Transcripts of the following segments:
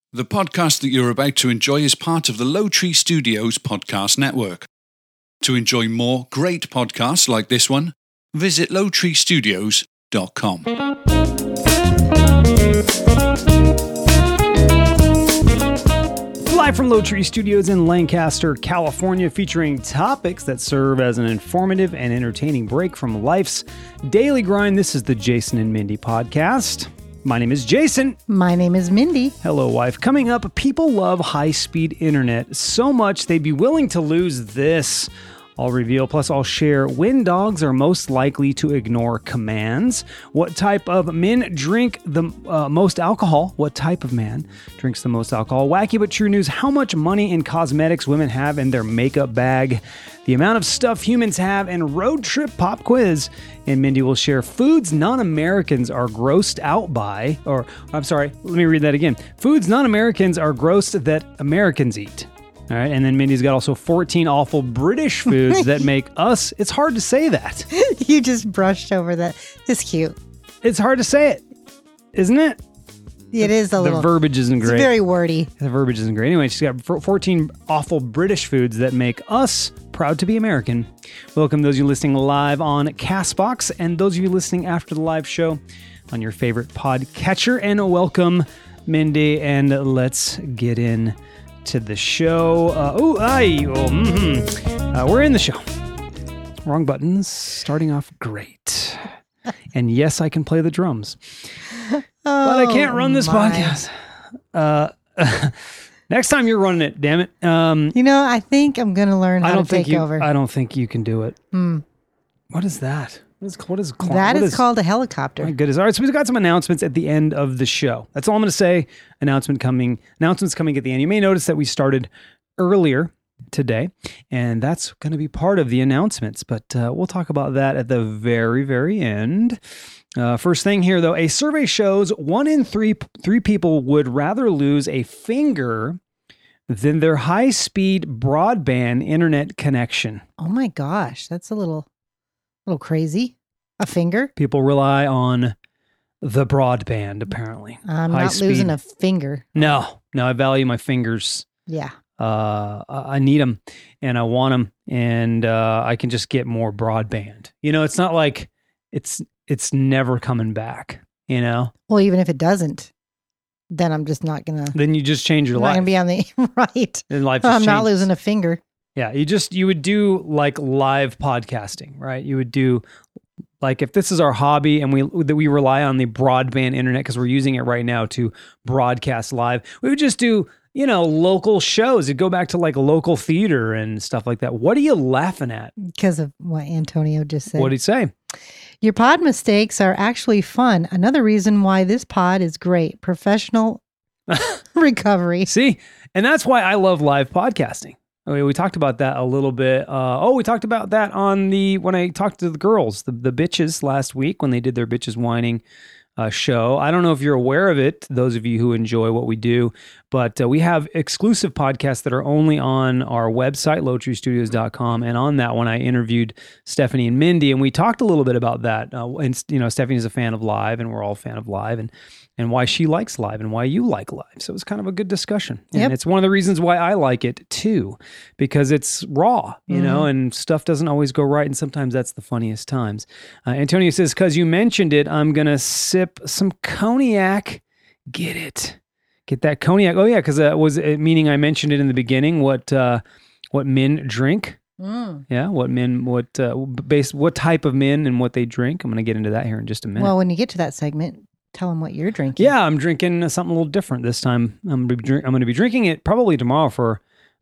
The podcast that you're about to enjoy is part of the Low Tree Studios podcast network. To enjoy more great podcasts like this one, visit lowtreestudios.com. Live from Low Tree Studios in Lancaster, California, featuring topics that serve as an informative and entertaining break from life's daily grind. This is the Jason and Mindy podcast. My name is Jason. My name is Mindy. Hello, wife. Coming up, people love high-speed internet so much they'd be willing to lose this. I'll reveal, plus I'll share when dogs are most likely to ignore commands, what type of men drink the most alcohol, what type of man drinks the most alcohol, wacky but true news, how much money and cosmetics women have in their makeup bag, the amount of stuff humans have, and road trip pop quiz. And Mindy will share foods non-Americans are grossed out by, let me read that again. Foods non-Americans are grossed that Americans eat. All right, and then Mindy's got also 14 awful British foods that make us, it's hard to say that. You just brushed over that. It's cute. It's hard to say it, isn't it? It is a little. The verbiage isn't great. It's very wordy. The verbiage isn't great. Anyway, she's got 14 awful British foods that make us proud to be American. Welcome those of you listening live on CastBox and those of you listening after the live show on your favorite podcatcher. And welcome, Mindy, and let's get in to the show. We're in the show. Wrong buttons. Starting off great. And yes, I can play the drums. But I can't run this podcast. Next time you're running it, damn it. I think I'm going to learn how to take over. I don't think you can do it. What is that? What is called a helicopter. My goodness. All right, so we've got some announcements at the end of the show. That's all I'm going to say. Announcements coming at the end. You may notice that we started earlier today, and that's going to be part of the announcements, but we'll talk about that at the very, very end. First thing here, though, a survey shows 1 in 3 people would rather lose a finger than their high-speed broadband internet connection. Oh my gosh, that's a little crazy. A finger? People rely on the broadband, apparently. I'm not losing a finger. No, I value my fingers. Yeah. I need them and I want them, and I can just get more broadband. It's not like it's never coming back, Well, even if it doesn't, then I'm just not going to. Then you just change your life. I'm not going to be on the right. And life I'm changes. not losing a finger. Yeah, you would do like live podcasting, right? You would do like, if this is our hobby and we rely on the broadband internet because we're using it right now to broadcast live, we would just do, local shows. It'd go back to like local theater and stuff like that. What are you laughing at? Because of what Antonio just said. What did he say? Your pod mistakes are actually fun. Another reason why this pod is great. Professional recovery. See, and that's why I love live podcasting. We talked about that a little bit. We talked about that when I talked to the girls, the bitches last week when they did their Bitches Whining show. I don't know if you're aware of it, those of you who enjoy what we do, but we have exclusive podcasts that are only on our website, lowtreestudios.com. And on that one, I interviewed Stephanie and Mindy, and we talked a little bit about that. Stephanie is a fan of live, and we're all a fan of live, and why she likes live and why you like live. So it was kind of a good discussion. And It's one of the reasons why I like it too, because it's raw, and stuff doesn't always go right. And sometimes that's the funniest times. Antonio says, because you mentioned it, I'm going to sip some cognac. Get it. Get that cognac. Oh yeah. Cause meaning I mentioned it in the beginning, what men drink. Yeah. What type of men and what they drink. I'm going to get into that here in just a minute. Well, when you get to that segment, tell them what you're drinking. Yeah, I'm drinking something a little different this time. I'm going to be drinking it probably tomorrow for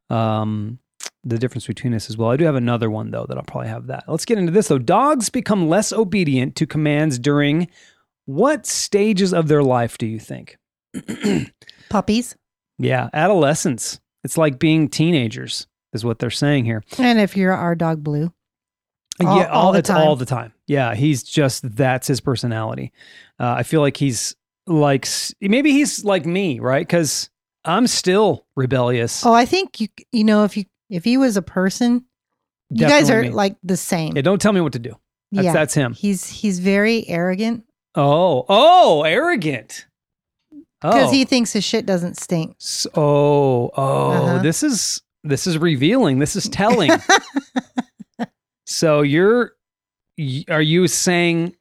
the difference between us as well. I do have another one, though, that I'll probably have that. Let's get into this, though. Dogs become less obedient to commands during what stages of their life, do you think? Puppies. Yeah, adolescence. It's like being teenagers is what they're saying here. And if you're our dog Blue. All the time. Yeah, that's his personality. I feel like he's like, maybe he's like me, right? Because I'm still rebellious. Oh, I think if he was a person, you guys are like the same. Yeah, don't tell me what to do. That's him. He's very arrogant. Oh, arrogant. Because he thinks his shit doesn't stink. This is revealing. This is telling. So are you implying?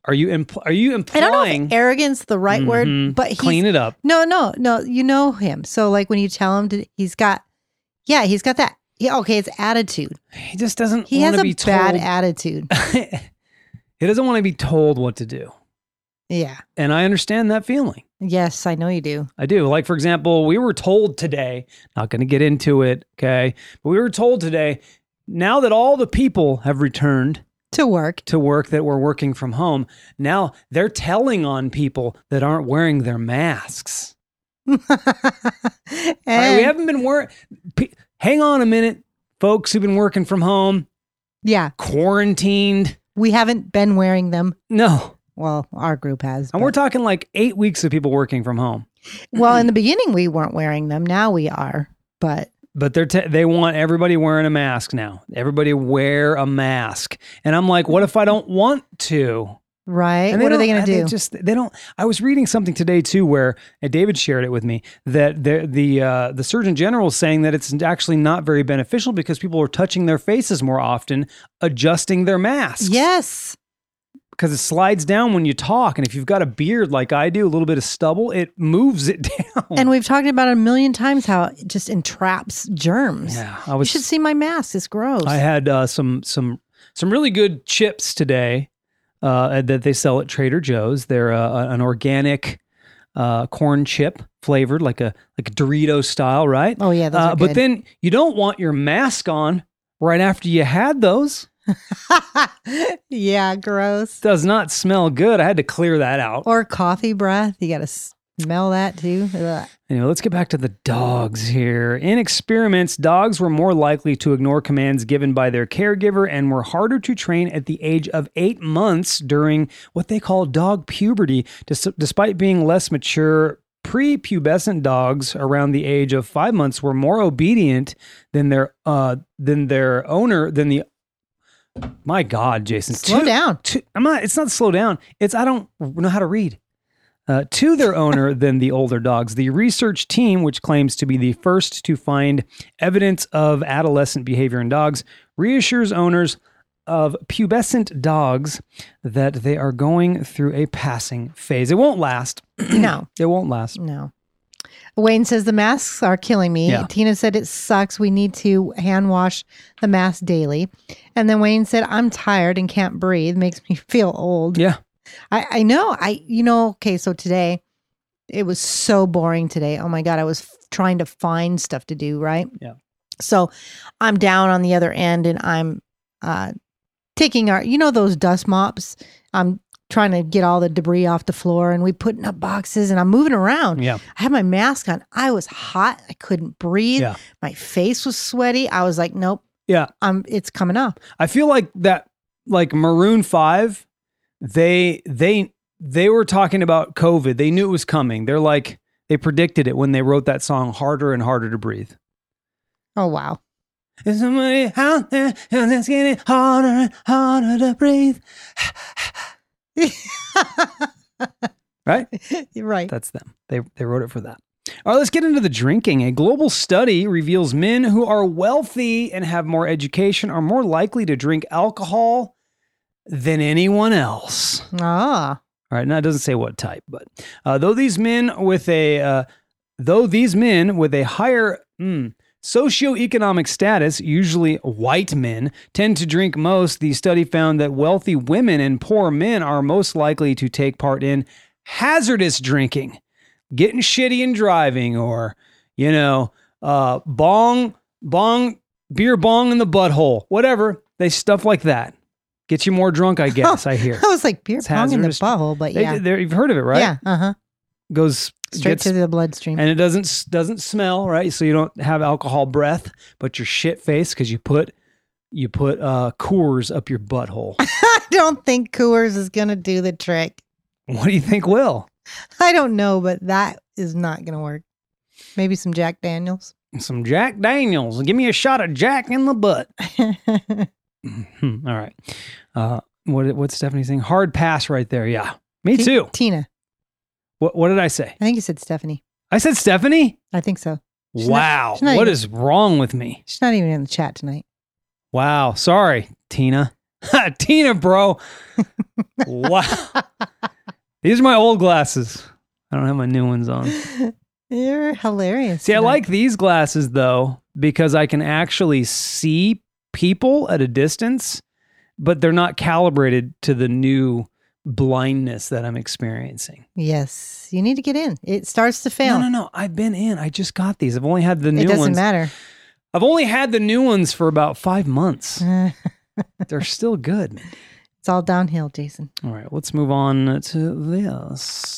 I don't know if arrogance is the right word, but clean it up. No. You know him. So like when you tell him he's got that. Yeah, okay, it's attitude. He just doesn't. He has a bad attitude. He doesn't want to be told what to do. Yeah, and I understand that feeling. Yes, I know you do. I do. Like, for example, we were told today. Not going to get into it, okay? But we were told today. Now that all the people have returned to work that were working from home, now they're telling on people that aren't wearing their masks. All right, we haven't been wearing. Hang on a minute, folks who've been working from home. Yeah, quarantined. We haven't been wearing them. No. Well, our group has. And we're talking like 8 weeks of people working from home. Well, in the beginning, we weren't wearing them. Now we are, but they want everybody wearing a mask now. Everybody wear a mask. And I'm like, what if I don't want to? Right. And what are they going to do? They don't. I was reading something today too, where David shared it with me that the Surgeon General is saying that it's actually not very beneficial because people are touching their faces more often, adjusting their masks. Yes. Because it slides down when you talk. And if you've got a beard like I do, a little bit of stubble, it moves it down. And we've talked about it a million times how it just entraps germs. Yeah, you should see my mask. It's gross. I had some really good chips today that they sell at Trader Joe's. They're an organic corn chip flavored, like a Dorito style, right? Oh yeah, those are good. But then you don't want your mask on right after you had those. Yeah, gross. Does not smell good. I had to clear that out. Or coffee breath. You got to smell that too. Ugh. Anyway, let's get back to the dogs here. In experiments, dogs were more likely to ignore commands given by their caregiver and were harder to train at the age of 8 months during what they call dog puberty. Despite being less mature, prepubescent dogs around the age of 5 months were more obedient than their owner. My God, Jason. Slow down. It's not slow down. It's I don't know how to read. To their owner than the older dogs. The research team, which claims to be the first to find evidence of adolescent behavior in dogs, reassures owners of pubescent dogs that they are going through a passing phase. It won't last. No. It won't last. No. Wayne says the masks are killing me. Yeah. Tina said it sucks. We need to hand wash the mask daily. And then Wayne said, I'm tired and can't breathe. Makes me feel old. Yeah. I know. Okay, so today, it was so boring today. Oh my God, I was trying to find stuff to do, right? Yeah. So I'm down on the other end and I'm taking those dust mops. I'm trying to get all the debris off the floor and we putting up boxes and I'm moving around. Yeah. I had my mask on. I was hot. I couldn't breathe. Yeah. My face was sweaty. I was like, nope. Yeah. It's coming up. I feel like that, like Maroon 5, they were talking about COVID. They knew it was coming. They're like, they predicted it when they wrote that song, Harder and Harder to Breathe. Oh, wow. There's somebody out there and it's getting harder and harder to breathe. Right? You're right. That's them. They wrote it for that. All right, let's get into the drinking. A global study reveals men who are wealthy and have more education are more likely to drink alcohol than anyone else. Ah. All right, now it doesn't say what type, but though these men with a higher socioeconomic status, usually white men, tend to drink most, the study found that wealthy women and poor men are most likely to take part in hazardous drinking, getting shitty and driving, or, beer bong in the butthole, whatever. They stuff like that. Get you more drunk, I guess, I hear. I was like, beer pong in the butthole, but yeah. You've heard of it, right? Yeah, uh-huh. Goes straight to the bloodstream. And it doesn't smell, right? So you don't have alcohol breath, but your shit face because you put Coors up your butthole. I don't think Coors is going to do the trick. What do you think will? I don't know, but that is not going to work. Maybe some Jack Daniels. Some Jack Daniels. Give me a shot of Jack in the butt. All right. What's Stephanie saying? Hard pass right there. Yeah. Me too. Tina. What did I say? I think you said Stephanie. I said Stephanie? I think so. Wow. she's not What even- is wrong with me? She's not even in the chat tonight. Wow. Sorry, Tina. Tina, bro. Wow. These are my old glasses. I don't have my new ones on. You're hilarious. See, I tonight. like these glasses though, because I can actually see people at a distance, but they're not calibrated to the new blindness that I'm experiencing. Yes, you need to get in. It starts to fail. No. I've been in. I just got these. I've only had the new It doesn't ones. matter. I've only had the new ones for about 5 months. They're still good, man. It's all downhill, Jason. All right, let's move on to this.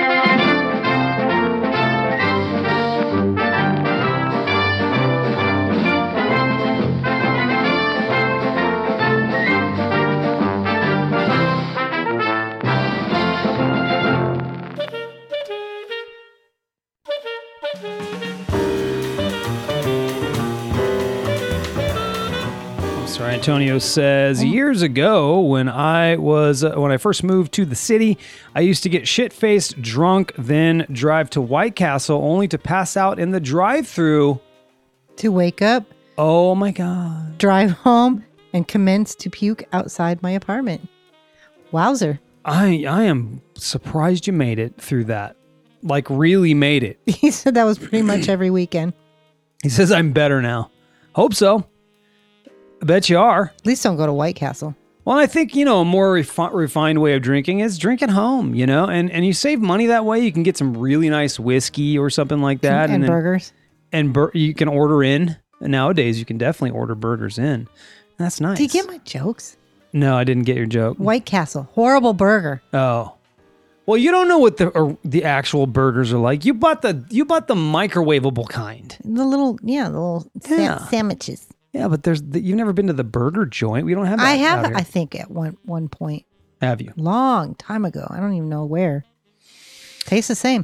Sorry, Antonio says, years ago when I first moved to the city, I used to get shit-faced drunk, then drive to White Castle only to pass out in the drive-thru. To wake up, Oh my God. drive home, and commence to puke outside my apartment. Wowzer. I am surprised you made it through that. Like, really made it. He said that was pretty much every weekend. He says, I'm better now. Hope so. I bet you are. At least don't go to White Castle. Well, I think, a more refined way of drinking is drink at home, and you save money that way. You can get some really nice whiskey or something like that. And then- burgers. And you can order in. And nowadays, you can definitely order burgers in. That's nice. Do you get my jokes? No, I didn't get your joke. White Castle. Horrible burger. Oh. Well, you don't know what the actual burgers are like. You bought the microwavable kind. The little Yeah. sandwiches. Yeah, but you've never been to the burger joint. We don't have that. I have, out here. I think, at one point. Have you? Long time ago. I don't even know where. Tastes the same.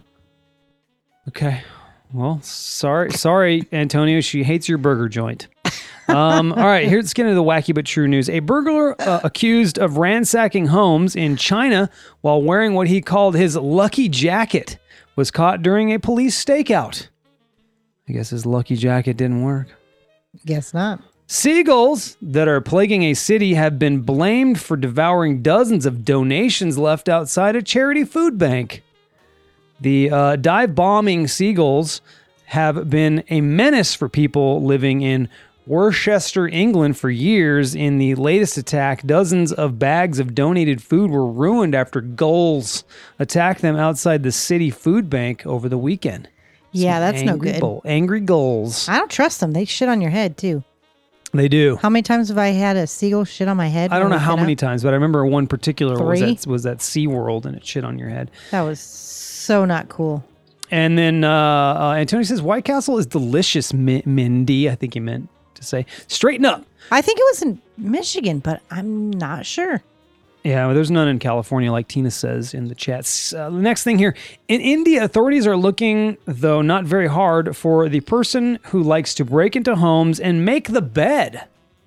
Okay. Well, sorry, Antonio. She hates your burger joint. All right, let's get into the wacky but true news. A burglar accused of ransacking homes in China while wearing what he called his lucky jacket was caught during a police stakeout. I guess his lucky jacket didn't work. Guess not. Seagulls that are plaguing a city have been blamed for devouring dozens of donations left outside a charity food bank. The dive-bombing seagulls have been a menace for people living in Worcester, England for years. In the latest attack, dozens of bags of donated food were ruined after gulls attacked them outside the city food bank over the weekend. Yeah, Some that's no angry good. Angry gulls. I don't trust them. They shit on your head, too. They do. How many times have I had a seagull shit on my head? I don't when know we've how been many out? times, but I remember one particular Three? was at SeaWorld and it shit on your head. That was so not cool. And then Antonio says, White Castle is delicious, Mindy. I think he meant to say. Straighten up. I think it was in Michigan, but I'm not sure. Yeah, well, there's none in California, like Tina says in the chats. The next thing here. In India, authorities are looking, though not very hard, for the person who likes to break into homes and make the bed.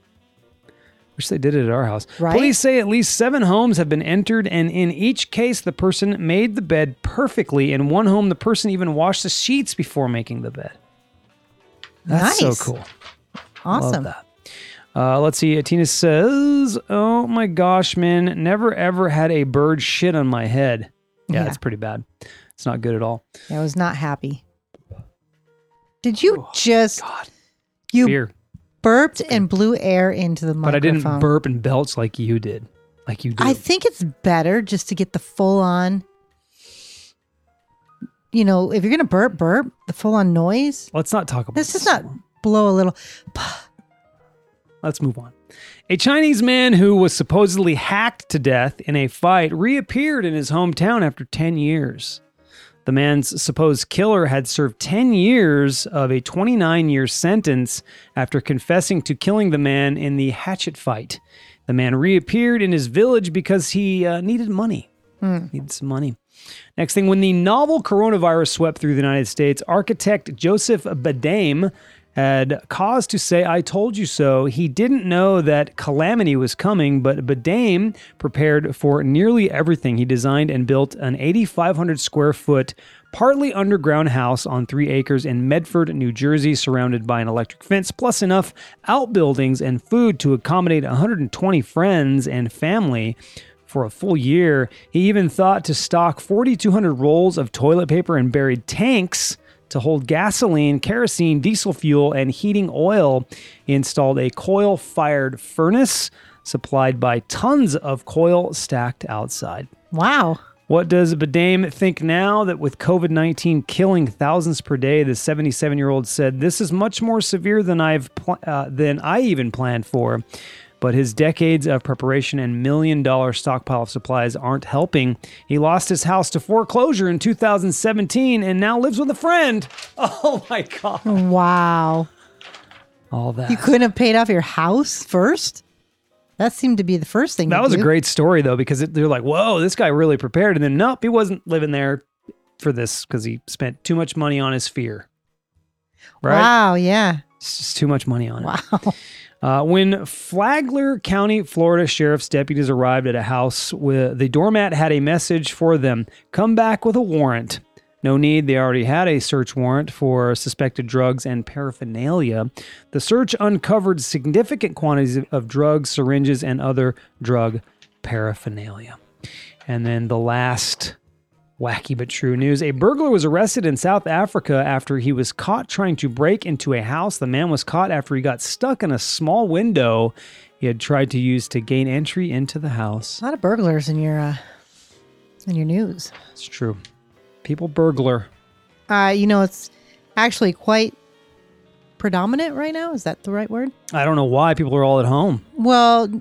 Wish they did it at our house. Right? Police say at least 7 homes have been entered, and in each case, the person made the bed perfectly. In one home, the person even washed the sheets before making the bed. That's Nice. so cool. Awesome. Love that. Let's see. Tina says, oh my gosh, man, never ever had a bird shit on my head. Yeah, Yeah. it's pretty bad. It's not good at all. I was not happy. Did you just God. you Fear. burped and blew air into the microphone? But I didn't burp and belch like you did. Like you did. I think it's better just to get the full on. If you're gonna burp the full on noise. Let's not talk about Let's this. just not blow a little. Let's move on. A Chinese man who was supposedly hacked to death in a fight reappeared in his hometown after 10 years. The man's supposed killer had served 10 years of a 29-year sentence after confessing to killing the man in the hatchet fight. The man reappeared in his village because he needed money. Needed some money. Next thing, when the novel coronavirus swept through the United States, architect Joseph Badame had cause to say, "I told you so." He didn't know that calamity was coming, but Badame prepared for nearly everything. He designed and built an 8,500 square foot, partly underground house on 3 acres in Medford, New Jersey, surrounded by an electric fence, plus enough outbuildings and food to accommodate 120 friends and family for a full year. He even thought to stock 4,200 rolls of toilet paper and buried tanks to hold gasoline, kerosene, diesel fuel, and heating oil. He installed a coal-fired furnace supplied by tons of coal stacked outside. Wow. What does Badame think now that with COVID-19 killing thousands per day, the 77-year-old said, "This is much more severe than than I even planned for." But his decades of preparation and $1 million stockpile of supplies aren't helping. He lost his house to foreclosure in 2017 and now lives with a friend. Oh my God. Wow. All that. You couldn't have paid off your house first? That seemed to be the first thing That to was do. a great story, though, because they're like, whoa, this guy really prepared. And then, nope, he wasn't living there for this because he spent too much money on his fear. Right? Wow, yeah. It's just too much money on it. Wow. When Flagler County, Florida Sheriff's deputies arrived at a house, the doormat had a message for them. Come back with a warrant. No need, they already had a search warrant for suspected drugs and paraphernalia. The search uncovered significant quantities of drugs, syringes, and other drug paraphernalia. And then the last wacky but true news. A burglar was arrested in South Africa after he was caught trying to break into a house. The man was caught after he got stuck in a small window he had tried to use to gain entry into the house. A lot of burglars in your news. It's true. People burglar. It's actually quite predominant right now. Is that the right word? I don't know why people are all at home. Well,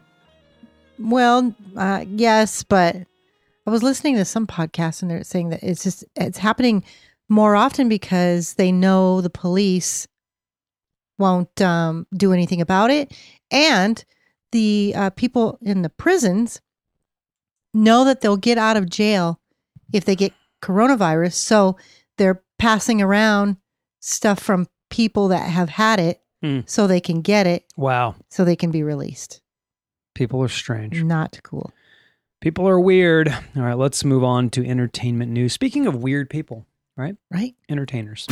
yes, but I was listening to some podcasts and they're saying that it's happening more often because they know the police won't do anything about it. And the people in the prisons know that they'll get out of jail if they get coronavirus. So they're passing around stuff from people that have had it so they can get it. Wow. So they can be released. People are strange. Not cool. People are weird. All right, let's move on to entertainment news. Speaking of weird people, right? Right. Entertainers.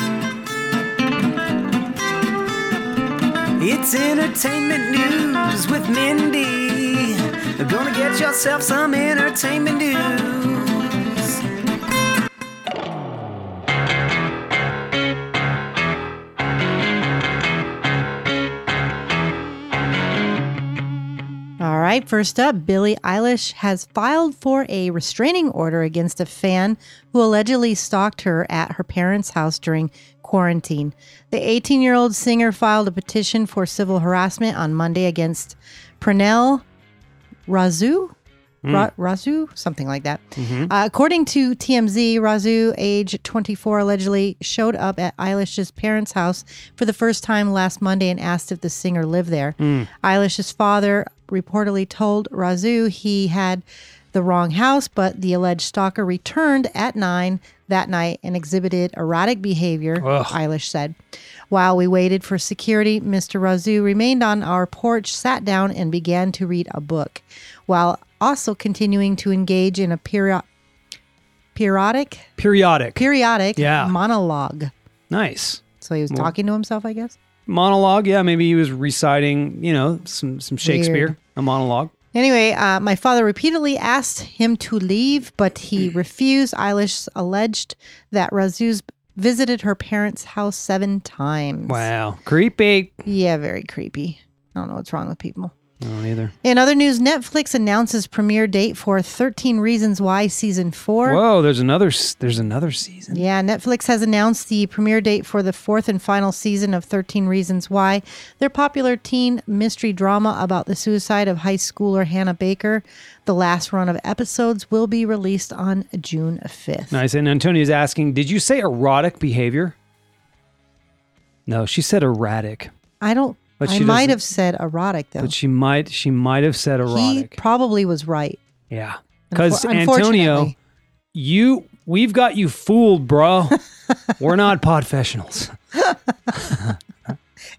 It's entertainment news with Mindy. You're gonna get yourself some entertainment news. All right, first up, Billie Eilish has filed for a restraining order against a fan who allegedly stalked her at her parents' house during quarantine. The 18-year-old singer filed a petition for civil harassment on Monday against Pernell Razoo? Razoo? Something like that. According to TMZ, Razoo, age 24, allegedly showed up at Eilish's parents' house for the first time last Monday and asked if the singer lived there. Eilish's father reportedly told Razoo he had the wrong house, but the alleged stalker returned at 9 that night and exhibited erratic behavior, Eilish said. While we waited for security, Mr. Razoo remained on our porch, sat down, and began to read a book, while also continuing to engage in a periodic Yeah. monologue. Nice. So he was talking to himself, I guess. Monologue. Yeah, maybe he was reciting, some Shakespeare, Weird. a monologue. Anyway, my father repeatedly asked him to leave, but he refused. Eilish alleged that Razoo visited her parents' house 7 times. Wow. Creepy. Yeah, very creepy. I don't know what's wrong with people. No, either. In other news, Netflix announces premiere date for 13 Reasons Why Season 4. Whoa, there's another season. Yeah, Netflix has announced the premiere date for the 4th and final season of 13 Reasons Why, their popular teen mystery drama about the suicide of high schooler Hannah Baker. The last run of episodes will be released on June 5th. Nice. And Antonia's asking, did you say erotic behavior? No, she said erratic. But I she might doesn't- have said erotic, though. But she might have said He erotic. probably was right. Yeah. Because Antonio, Unfortunately. we've got you fooled, bro. We're not podfessionals.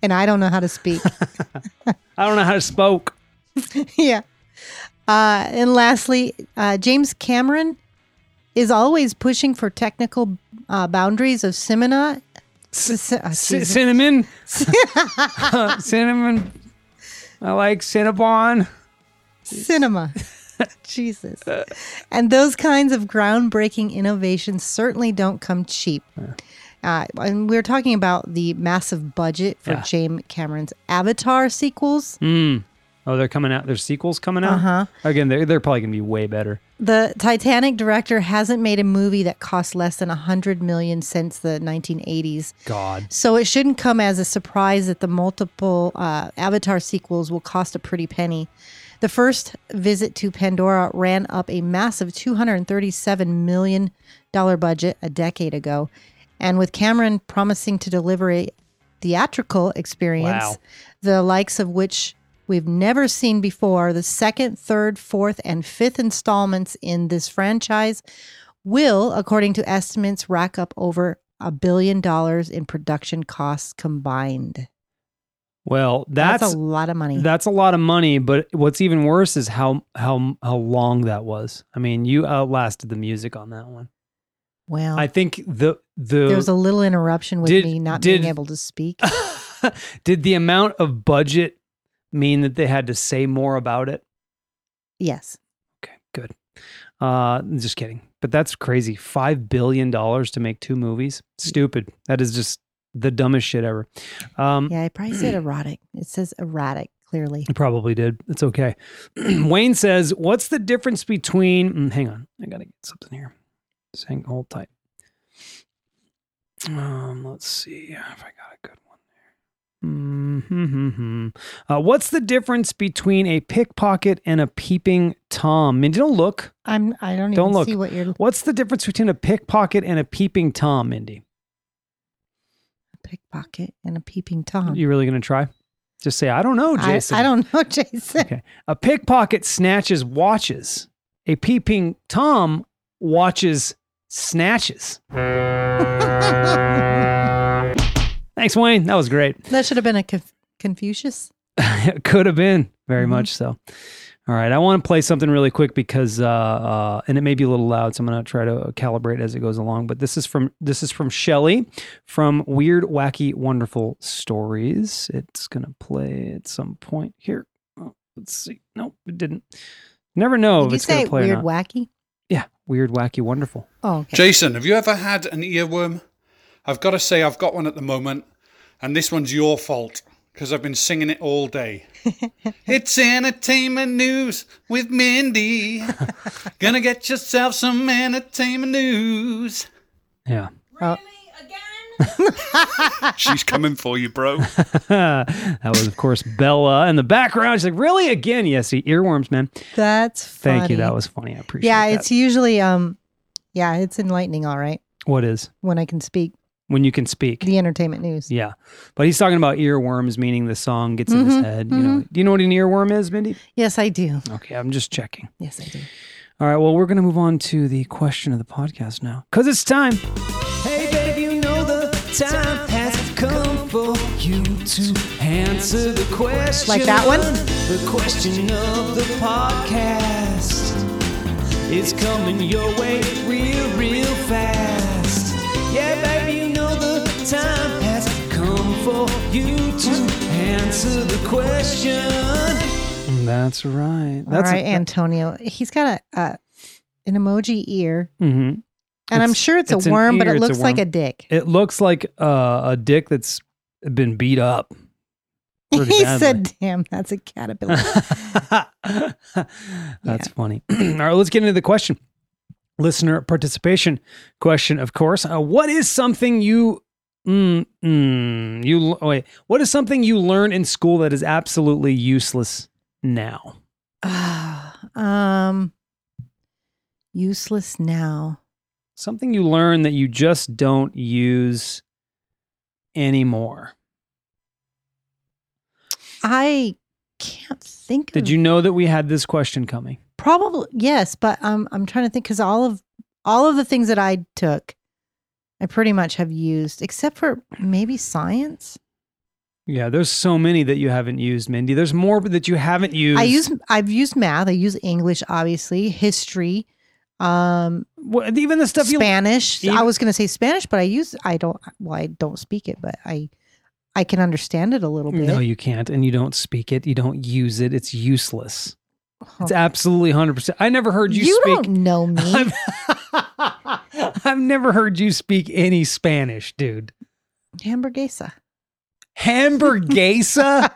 and I don't know how to speak. I don't know how to spoke. Yeah. And lastly, James Cameron is always pushing for technical boundaries of cinema. Cinnamon. Cinnamon. I like Cinnabon. Cinema. Jesus. And those kinds of groundbreaking innovations certainly don't come cheap. And we're talking about the massive budget for James Cameron's Avatar sequels. Oh, they're coming out. There's sequels coming out? Uh-huh. Again, they're probably going to be way better. The Titanic director hasn't made a movie that cost less than $100 million since the 1980s. God. So it shouldn't come as a surprise that the multiple Avatar sequels will cost a pretty penny. The first visit to Pandora ran up a massive $237 million budget a decade ago. And with Cameron promising to deliver a theatrical experience, the likes of which we've never seen before, the second, third, fourth, and fifth installments in this franchise will, according to estimates, rack up over $1 billion in production costs combined. Well, that's a lot of money. That's a lot of money, but what's even worse is how long that was. I mean, you outlasted the music on that one. Well, I think there was a little interruption with me not being able to speak. Did the amount of budget mean that they had to say more about it? Yes. Okay, good. Just kidding. But that's crazy. $5 billion to make 2 movies. Stupid. That is just the dumbest shit ever. Yeah, I probably said erotic. It says erratic, clearly. It probably did. It's okay. Wayne says, what's the difference between... hang on. I got to get something here. Just hold tight. Let's see if I got a good one there. What's the difference between a pickpocket and a peeping Tom? I mean, don't look. I don't Don't even look. see what you're... What's the difference between a pickpocket and a peeping Tom, Mindy? A pickpocket and a peeping Tom. You really going to try? Just say, I don't know, Jason. I don't know, Jason. Okay. A pickpocket snatches watches. A peeping Tom watches snatches. Thanks, Wayne. That was great. That should have been a Confucius. It could have been. Very much so. All right. I want to play something really quick because, and it may be a little loud, so I'm going to try to calibrate as it goes along. But this is from Shelly from Weird, Wacky, Wonderful Stories. It's going to play at some point here. Oh, let's see. Nope, it didn't. Never know if it's going to play weird, or not. wacky? Yeah. Weird, Wacky, Wonderful. Oh, okay. Jason, have you ever had an earworm? I've got to say I've got one at the moment, and this one's your fault because I've been singing it all day. It's entertainment news with Mindy. Gonna get yourself some entertainment news. Yeah. Oh. She's coming for you, bro. That was, of course, Bella in the background. She's like, really? Again? Yes, earworms, man. That's funny. Thank you. That was funny. I appreciate Yeah, that. it's usually, it's enlightening, all right, What is? when I can speak When you can speak. the entertainment news. Yeah. But he's talking about earworms, meaning the song gets in his head. You know. Do you know what an earworm is, Mindy? Yes, I do. Okay, I'm just checking. Yes, I do. All right, well, we're going to move on to the question of the podcast now. Because it's time. Hey, babe, you know the time has come for you to answer the question. Like that one? The question of the podcast is coming your way real fast. Yeah, baby, you know the time has come for you to answer the question. That's right. All right, Antonio. He's got an emoji ear. Mm-hmm. And I'm sure it's a an worm, but ear, it it's a looks like worm. a dick. It looks like a dick that's been beat up. pretty He badly. said, damn, that's a caterpillar. That's funny. All right, let's get into the question. Listener participation question, of course. What is something what is something you learned in school that is absolutely useless now? Useless now. Something you learned that you just don't use anymore. I can't think of. Did you know that we had this question coming? Probably yes, but I'm trying to think because all of the things that I took, I pretty much have used, except for maybe science. Yeah, there's so many that you haven't used, Mindy. There's more that you haven't used. I've used math. I use English, obviously, history, Well, even the stuff Spanish. even- I was going to say Spanish, but I don't speak it, but I can understand it a little bit. No, you can't, and you don't speak it. You don't use it. It's useless. It's Oh. absolutely 100%. I never heard you You speak. don't know me. I've never heard you speak any Spanish, dude. Hamburguesa. Hamburguesa?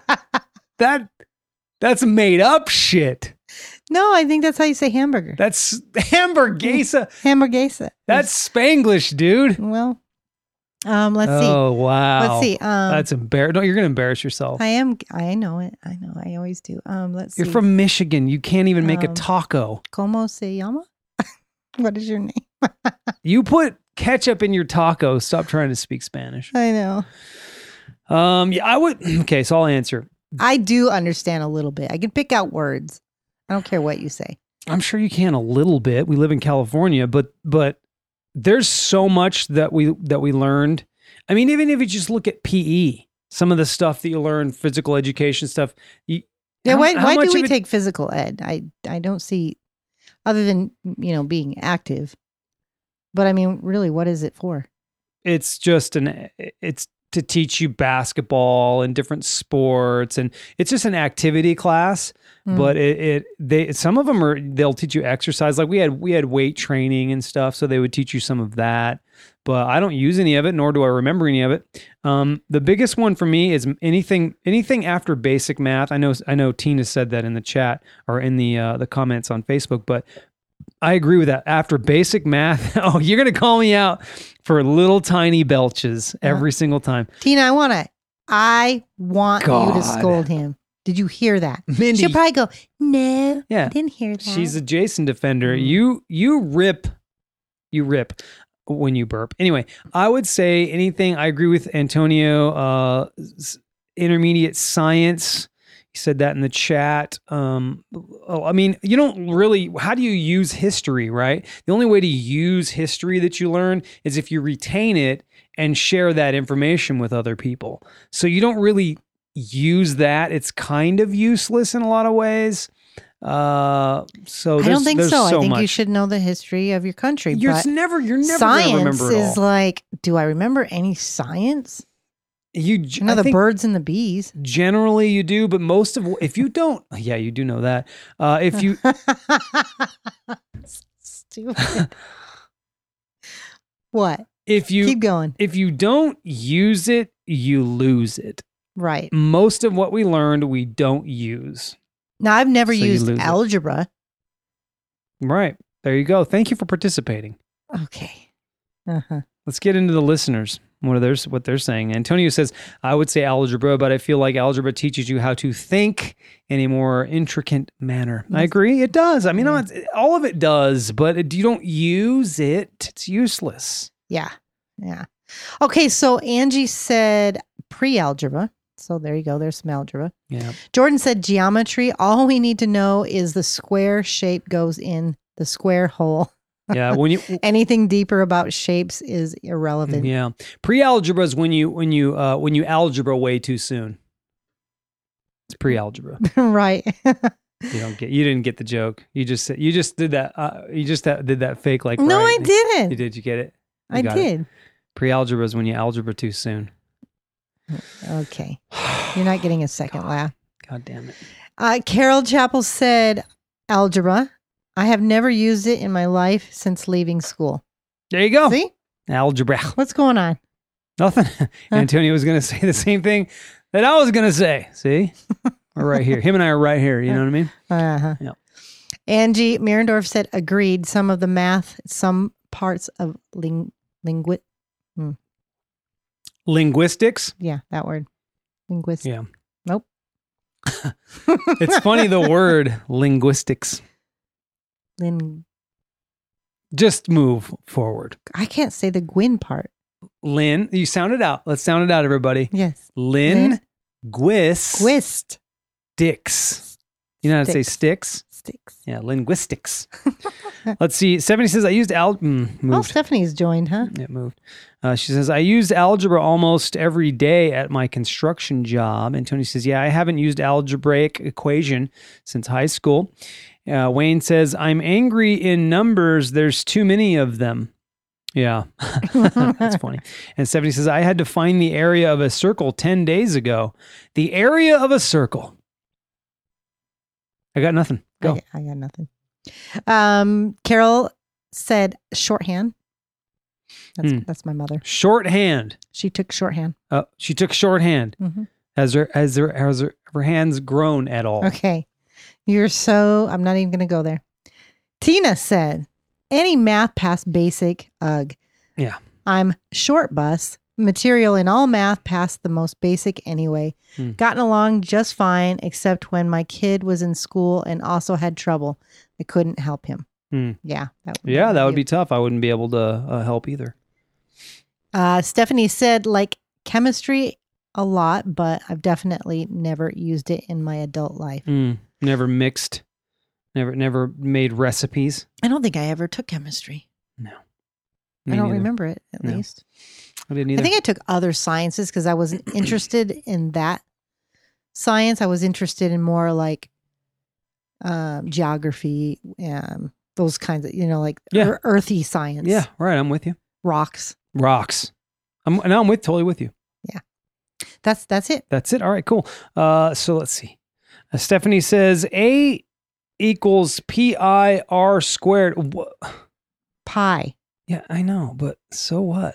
That's made up shit. No, I think that's how you say hamburger. That's hamburguesa. Hamburguesa. That's Spanglish, dude. Well, let's see. Oh wow. Let's see. That's embarrassing. No, you're gonna embarrass yourself. I know it. I know. I always do. Let's see. You're from Michigan. You can't even make a taco. Como se llama? What is your name? You put ketchup in your taco. Stop trying to speak Spanish. I know. Yeah, I would. Okay, so I'll answer. I do understand a little bit. I can pick out words. I don't care what you say. I'm sure you can a little bit. We live in California, but there's so much that we learned. I mean, even if you just look at PE, some of the stuff that you learn, physical education stuff. Yeah. how Why much do we of it- take physical ed? I don't see, other than being active. But I mean, really, what is it for? It's just it's to teach you basketball and different sports, and it's just an activity class. But some of them they'll teach you exercise. Like we had weight training and stuff, so they would teach you some of that. But I don't use any of it, nor do I remember any of it. The biggest one for me is anything after basic math. I know Tina said that in the chat or in the comments on Facebook, but I agree with that. After basic math, oh, you're gonna call me out for little tiny belches every single time. Tina, I want you to God. scold him. Did you hear that? Mindy, She'll probably go, no, Yeah. I didn't hear that. she's a Jason defender. Mm. You rip when you burp. Anyway, I would say anything. I agree with Antonio. Intermediate science. He said that in the chat. I mean, you don't really. How do you use history? Right. The only way to use history that you learn is if you retain it and share that information with other people. So you don't really use that. It's kind of useless in a lot of ways. So I don't think there's so. I think much. you should know the history of your country. You're but never gonna science remember it is all. like, do I remember any science? You I know I the think birds and the bees. generally you do, but most of if you don't, yeah, you do know that. If you Stupid. What? if you Keep going. if you don't use it, you lose it. Right. Most of what we learned, we don't use. Now, I've never So you used lose it. algebra. Right. There you go. Thank you for participating. Okay. Uh-huh. Let's get into the listeners. What they're saying. Antonio says, I would say algebra, but I feel like algebra teaches you how to think in a more intricate manner. I agree. It does. I mean, all of it does, but you don't use it. It's useless. Yeah. Yeah. Okay. So Angie said pre-algebra. So there you go. There's some algebra. Yeah. Jordan said geometry. All we need to know is the square shape goes in the square hole. Yeah. When you Anything deeper about shapes is irrelevant. yeah, pre-algebra is when you algebra way too soon. It's pre-algebra. Right. You didn't get the joke. You just did that. Did that fake like. No, right. I didn't. You did. You get it. I did. Pre-algebra is when you algebra too soon. Okay. You're not getting a second laugh. God damn it. Carol Chappell said algebra. I have never used it in my life since leaving school. There you go. See? Algebra. What's going on? Nothing. Antonio was going to say the same thing that I was going to say. See? We're right here. Him and I are right here. You know what I mean? Uh-huh. Yeah. Angie Mierendorf said agreed. Some of the math, some parts of Linguistics. yeah, that word. Linguistic. Yeah. Nope. It's funny, the word linguistics. Just move forward. I can't say the Gwyn part. Lynn, you sound it out. Let's sound it out, everybody. Yes. Linguistics. Gwist. You know how to say sticks? Linguistics. Yeah, linguistics. Let's see. Stephanie says, I used Oh, moved. Stephanie's joined, huh? It moved. She says, I used algebra almost every day at my construction job. And Tony says, yeah, I haven't used algebraic equation since high school. Wayne says, I'm angry in numbers. There's too many of them. Yeah, that's funny. And Stephanie says, I had to find the area of a circle 10 days ago. The area of a circle. I got nothing. Go. I got nothing. Carol said shorthand. That's my mother. Shorthand. She took shorthand. She took shorthand. Mm-hmm. Has her hands grown at all? Okay. I'm not even going to go there. Tina said, any math past basic, ugh. Yeah. I'm short bus. Material in all math past the most basic anyway. Gotten along just fine, except when my kid was in school and also had trouble. I couldn't help him. Yeah. That would be tough. I wouldn't be able to help either. Stephanie said, like chemistry a lot, but I've definitely never used it in my adult life. Never mixed. Never made recipes. I don't think I ever took chemistry. No. I don't remember it, at least. I didn't either. I think I took other sciences because I wasn't interested in that science. I was interested in more like geography, those kinds of, like earthy science. Yeah, right. I'm with you. Rocks. I'm totally with you. Yeah. That's it. That's it. All right, cool. So let's see. Stephanie says A equals PIR squared. Pi. Yeah, I know, but so what?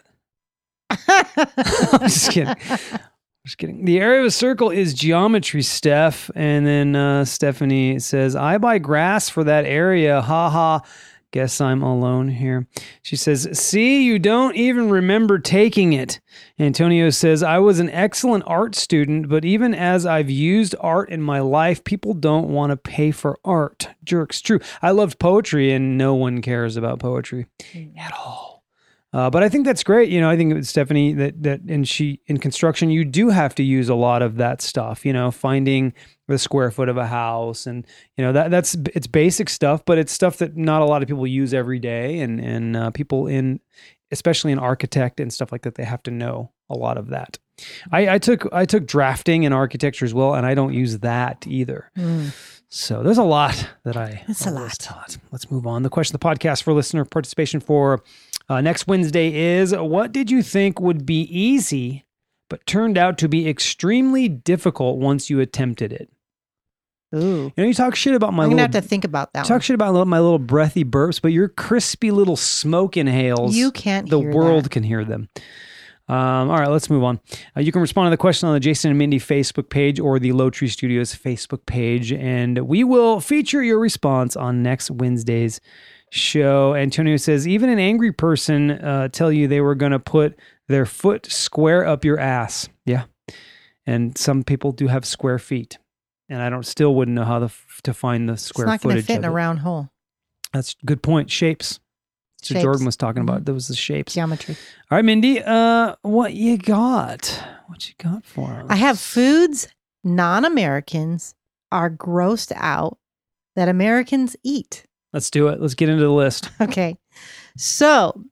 I'm just kidding. The area of a circle is geometry, Steph. And then Stephanie says, I buy grass for that area. Ha ha. Guess I'm alone here. She says, see, you don't even remember taking it. Antonio says, I was an excellent art student, but even as I've used art in my life, people don't want to pay for art. Jerks. True. I loved poetry and no one cares about poetry at all. But I think that's great. I think Stephanie that in construction, you do have to use a lot of that stuff, finding the square foot of a house and, it's basic stuff, but it's stuff that not a lot of people use every day. And people especially in architect and stuff like that, they have to know a lot of that. I took drafting in architecture as well, and I don't use that either. So there's a lot that It's a lot. taught. Let's move on. The question of the podcast for listener participation for next Wednesday is, what did you think would be easy, but turned out to be extremely difficult once you attempted it? Ooh. You talk shit about my I'm going to little... have to think about that Talk shit about my little breathy burps, but your crispy little smoke inhales, You can't the hear world that. can hear them. All right, let's move on. You can respond to the question on the Jason and Mindy Facebook page or the Low Tree Studios Facebook page, and we will feature your response on next Wednesday's show. Antonio says, even an angry person tell you they were going to put their foot square up your ass. Yeah. And some people do have square feet. And I still wouldn't know how to find the square footage. It's not going to fit in of a it. round hole. That's a good point. Shapes. So Shapes. Jordan was talking about those the shapes. Geometry. All right, Mindy, what you got? What you got for us? I have foods non-Americans are grossed out that Americans eat. Let's do it. Let's get into the list. Okay. So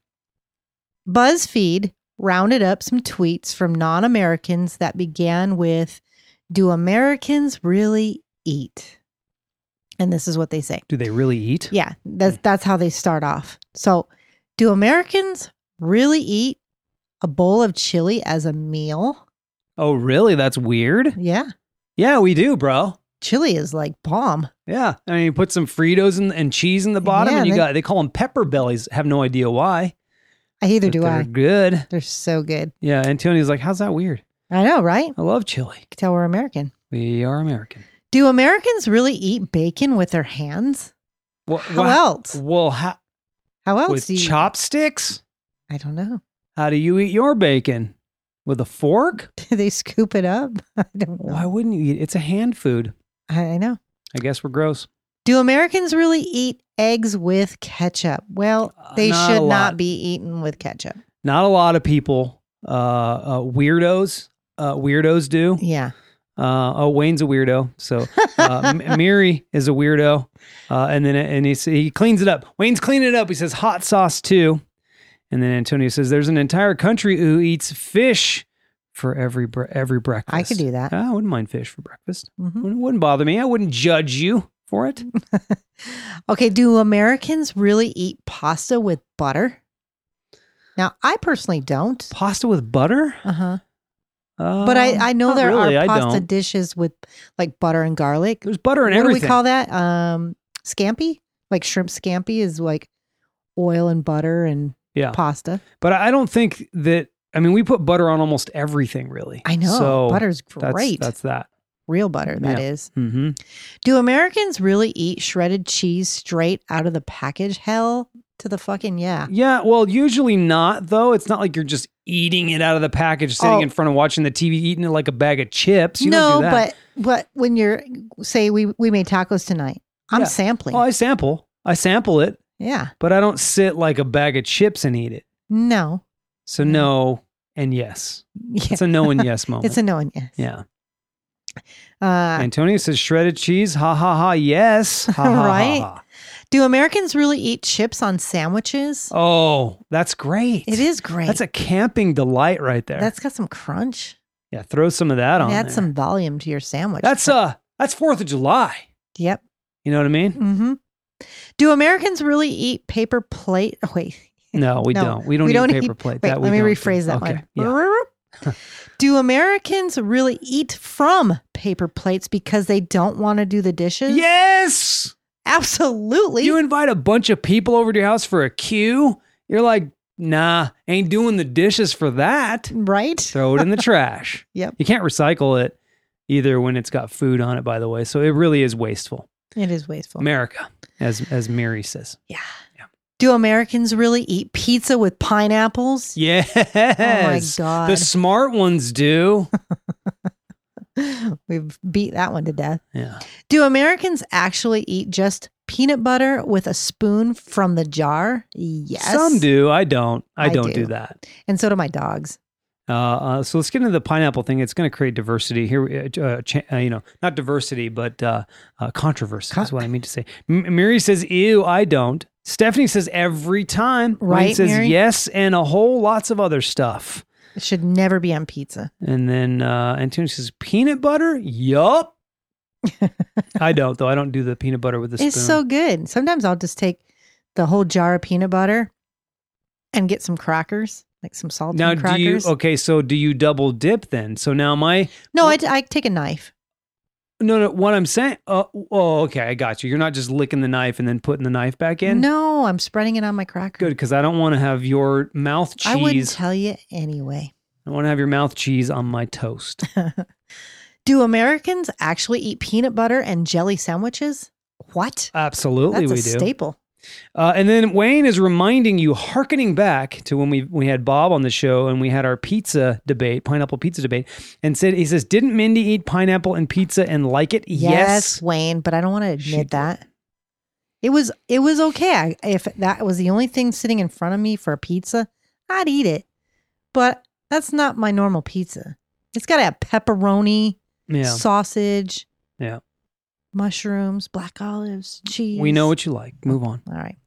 BuzzFeed rounded up some tweets from non-Americans that began with, do Americans really eat? And this is what they say. Do they really eat? Yeah, that's how they start off. So, do Americans really eat a bowl of chili as a meal? Oh, really? That's weird. Yeah. Yeah, we do, bro. Chili is like bomb. Yeah. I mean, you put some Fritos and cheese in the bottom, Yeah, and they call them pepper bellies. Have no idea why. Either But do they're I. good. They're so good. Yeah. Antonio's like, how's that weird? I know, right? I love chili. You can tell we're American. We are American. Do Americans really eat bacon with their hands? Well, How else? Well, How else with do you? chopsticks? I don't know. How do you eat your bacon? With a fork? Do they scoop it up? I don't know. Why wouldn't you eat it? It's a hand food. I know. I guess we're gross. Do Americans really eat eggs with ketchup? Well, they Not should a lot. not be eaten with ketchup. Not a lot of people. Weirdos do. Yeah. Wayne's a weirdo. So Miri is a weirdo. And then he cleans it up. Wayne's cleaning it up. He says hot sauce too. And then Antonio says there's an entire country who eats fish for every breakfast. I could do that. I wouldn't mind fish for breakfast. Wouldn't bother me. I wouldn't judge you for it. Okay, do Americans really eat pasta with butter? Now, I personally don't. Pasta with butter? Uh-huh. But I know not there really, are I pasta don't. dishes with like butter and garlic. There's butter in What everything. do we call that? Scampi? Like shrimp scampi is like oil and butter and Yeah. pasta. But I don't think that, we put butter on almost everything, really. I know. So Butter's that's- great. That's that. Real butter, that Yeah. is. Mm-hmm. Do Americans really eat shredded cheese straight out of the package? Hell to the fucking yeah. Yeah, well, usually not, though. It's not like you're just eating it out of the package, sitting in front of watching the TV, eating it like a bag of chips. You don't do that. but when you're, say we made tacos tonight, I'm Yeah. sampling. Oh, I sample it, Yeah. but I don't sit like a bag of chips and eat it. No. So no and yes. Yeah. It's a no and yes moment. It's a no and yes. Yeah. Uh, Antonio says shredded cheese. Ha ha ha. Yes. Ha, ha, Right? ha, ha. do Americans really eat chips on sandwiches? Oh, that's great. It is great. That's a camping delight right there. That's got some crunch. Yeah, throw some of that on Add there. some volume to your sandwich. That's 4th of July. Yep. You know what I mean? Mm-hmm. Do Americans really eat paper plate? Oh, wait. No, we No, don't. We don't we eat don't paper eat- plate. Wait, That we let me don't do. rephrase that Okay, one. Yeah. Do Americans really eat from paper plates because they don't want to do the dishes? Yes. Absolutely. You invite a bunch of people over to your house for a queue. You're like, nah, ain't doing the dishes for that. right? Throw it in the trash. Yep. You can't recycle it either when it's got food on it, by the way. So it really is wasteful. It is wasteful. America, as Mary says. Yeah. Do Americans really eat pizza with pineapples? Yes. Oh my God. The smart ones do. We've beat that one to death. Yeah. Do Americans actually eat just peanut butter with a spoon from the jar? Yes. Some do. I don't. I don't do. do that. And so do my dogs. So let's get into the pineapple thing. It's going to create diversity here. Not diversity, but controversy is what I mean to say. Mary says, ew, I don't. Stephanie says every time. Right, Wayne says Mary? yes, and a whole lots of other stuff. It should never be on pizza. And then Antonio says peanut butter. Yup. I don't though. I don't do the peanut butter with the spoon. It's so good. Sometimes I'll just take the whole jar of peanut butter and get some crackers, like some saltine now, crackers. so do you double dip then? So now No, I take a knife. No, what I'm saying, okay, I got you. You're not just licking the knife and then putting the knife back in? No, I'm spreading it on my cracker. Good, because I don't want to have your mouth cheese. I wouldn't tell you anyway. I want to have your mouth cheese on my toast. Do Americans actually eat peanut butter and jelly sandwiches? What? Absolutely, That's we a do. staple. And then Wayne is reminding you, hearkening back to when we had Bob on the show and we had our pineapple pizza debate, and he says, didn't Mindy eat pineapple and pizza and like it? Yes, Wayne, but I don't want to She admit that. It was okay. If that was the only thing sitting in front of me for a pizza, I'd eat it. But that's not my normal pizza. It's got to have pepperoni, Yeah. sausage, Yeah. mushrooms, black olives, cheese. We know what you like. Move on. All right.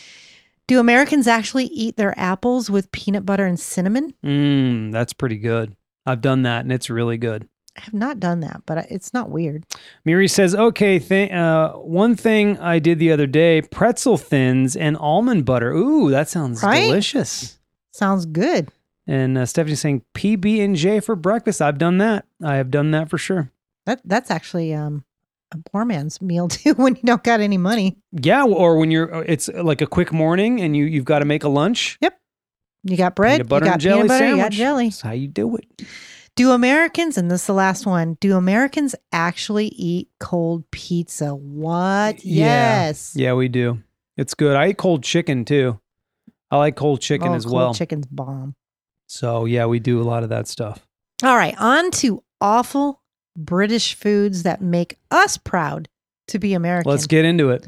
Do Americans actually eat their apples with peanut butter and cinnamon? That's pretty good. I've done that and it's really good. I have not done that, but it's not weird. Miri says, okay, one thing I did the other day, pretzel thins and almond butter. Ooh, that sounds Right? delicious. Sounds good. And Stephanie's saying PB&J for breakfast. I've done that. I have done that for sure. That's actually a poor man's meal too when you don't got any money. Yeah, or when it's like a quick morning and you've got to make a lunch. Yep. You got bread, Peanut butter you got and jelly peanut butter, sandwich. you got jelly. That's how you do it. Do Americans, and this is the last one, do Americans actually eat cold pizza? What? Yeah. Yes. Yeah, we do. It's good. I eat cold chicken too. I like cold chicken as cold well. Chicken's bomb. So yeah, we do a lot of that stuff. All right, on to awful British foods that make us proud to be American. Let's get into it.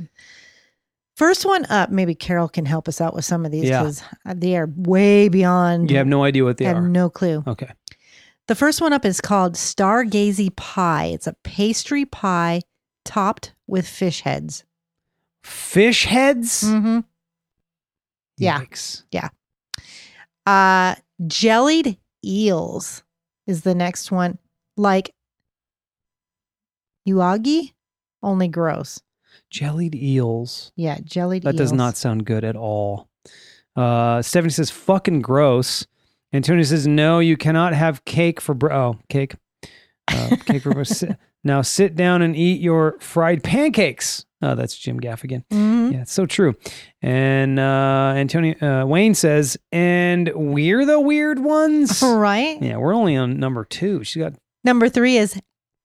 First one up, maybe Carol can help us out with some of these Yeah. because they are way beyond. You have no idea what they I have are. no clue. Okay. The first one up is called Stargazy Pie. It's a pastry pie topped with fish heads. Fish heads? Mm-hmm. Yeah. Yikes. Jellied eels is the next one. Like Uagi, only gross. Jellied eels. Yeah, jellied That eels. does not sound good at all. Stephanie says, fucking gross. Antonio says, no, you cannot have cake for cake. Cake for now sit down and eat your fried pancakes. Oh, that's Jim Gaffigan. Mhm. Yeah, it's so true. And Wayne says, and we're the weird ones. Right. Yeah, we're only on number 2. She got Number 3 is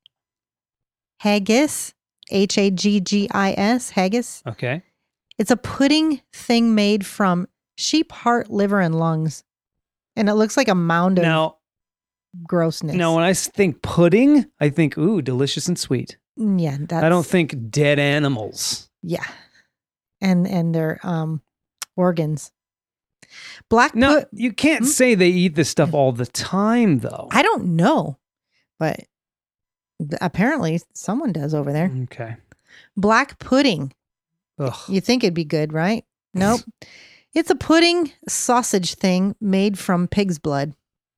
haggis. Haggis. Haggis. okay. It's a pudding thing made from sheep heart, liver, and lungs. And it looks like a mound of Now, grossness. when I think pudding, I think ooh, delicious and sweet. Yeah, that's I don't think dead animals. Yeah. And their organs. Black No, put you can't say they eat this stuff all the time, though. I don't know, but apparently someone does over there. Okay. Black pudding. Ugh. You think it'd be good, right? Nope. It's a pudding sausage thing made from pig's blood.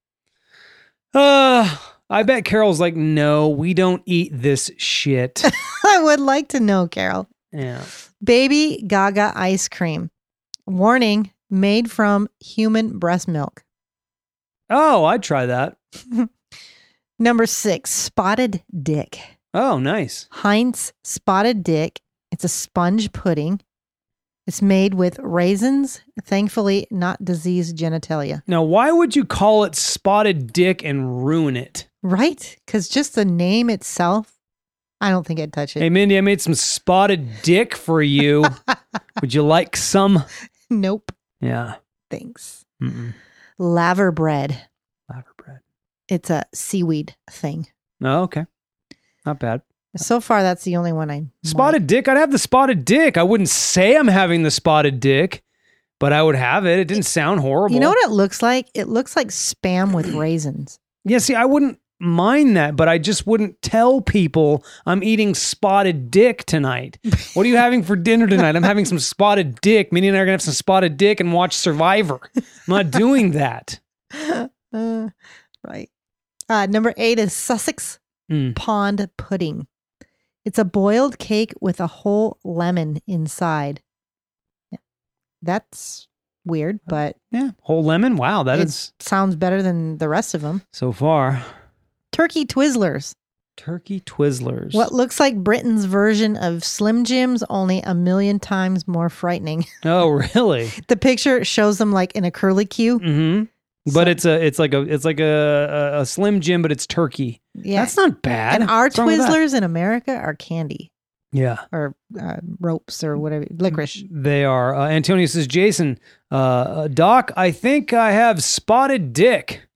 I bet Carol's like, no, we don't eat this shit. I would like to know, Carol. Yeah. Baby Gaga ice cream. Warning, made from human breast milk. Oh, I'd try that. Number 6, spotted dick. Oh, nice. Heinz spotted dick. It's a sponge pudding. It's made with raisins, thankfully not diseased genitalia. Now, why would you call it spotted dick and ruin it? Right? Because just the name itself, I don't think I'd touch it. Hey, Mindy, I made some spotted dick for you. Would you like some? Nope. Yeah. Thanks. Mm-mm. Laver bread. Laver bread. It's a seaweed thing. Oh, okay. Not bad. So far, that's the only one I Spotted dick. I'd have the spotted dick. I wouldn't say I'm having the spotted dick, but I would have it. It didn't sound horrible. You know what it looks like? It looks like Spam with raisins. Yeah, see, I wouldn't mind that, but I just wouldn't tell people I'm eating spotted dick tonight. What are you having for dinner tonight? I'm having some spotted dick. Minnie and I are going to have some spotted dick and watch Survivor. I'm not doing that. Right. Number 8 is Sussex Pond pudding. It's a boiled cake with a whole lemon inside. That's weird, but Yeah, whole lemon. Wow, that it is sounds better than the rest of them. so far. Turkey Twizzlers. Turkey Twizzlers. What looks like Britain's version of Slim Jims, only a million times more frightening. Oh, really? The picture shows them like in a curly Q. Mm-hmm. But it's like a Slim Jim, but it's turkey. Yeah. That's not bad. And our What's wrong with that? Twizzlers in America are candy Yeah. or ropes or whatever, licorice. They are. Antonio says, Jason, Doc, I think I have spotted dick.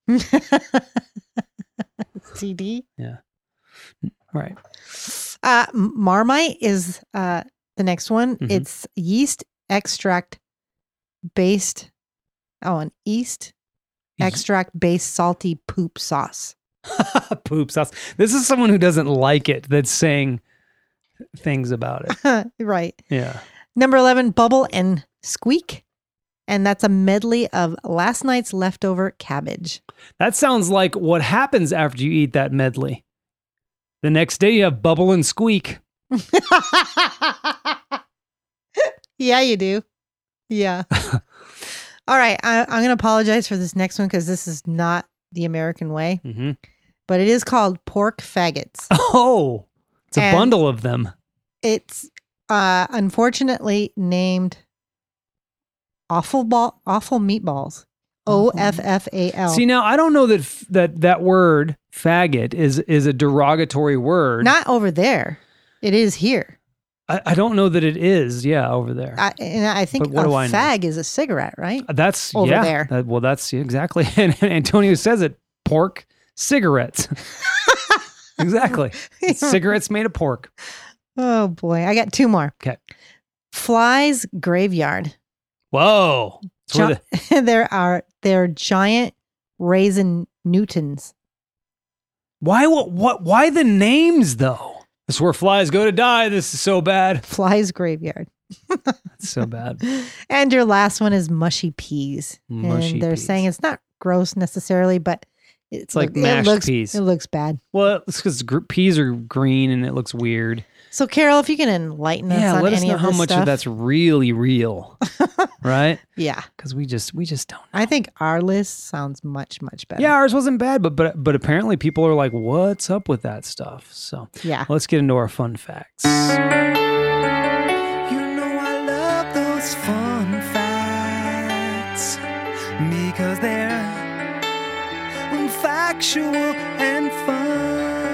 CD. Yeah. Right. Marmite is the next one. Mhm. It's yeast extract based. Oh, an yeast extract based salty poop sauce. Poop sauce. This is someone who doesn't like it that's saying things about it. Right. Yeah. Number 11, Bubble and Squeak. And that's a medley of last night's leftover cabbage. That sounds like what happens after you eat that medley. The next day you have bubble and squeak. Yeah, you do. Yeah. All right. I'm going to apologize for this next one because this is not the American way, Mm-hmm. but it is called pork faggots. Oh, it's a And- bundle of them. It's unfortunately named awful meatballs. OFFAL. See, now I don't know that word faggot is a derogatory word. Not over there. It is here. I don't know that it is. Yeah, over there. I think But what a do I know? fag is a cigarette, right? That's over yeah. there. Well, that's exactly. And Antonio says it. Pork cigarettes. Exactly. Cigarettes made of pork. Oh boy, I got 2 more. Okay. Flies graveyard. Whoa. It's where They're giant raisin Newtons. Why the names though? This is where flies go to die. This is so bad. Flies Graveyard. It's so bad. And your last one is mushy peas. Mushy and they're peas. saying it's not gross necessarily, but It's like mashed peas. It looks bad. Well, it's because peas are green and it looks weird. So, Carol, if you can enlighten us on let us any know of how this much stuff. of that's really real, right? Yeah. Because we just don't. I think our list sounds much, much better. Yeah, ours wasn't bad, but apparently people are like, "What's up with that stuff?" So Yeah. let's get into our fun facts. You know I love those fun facts because they're factual and fun.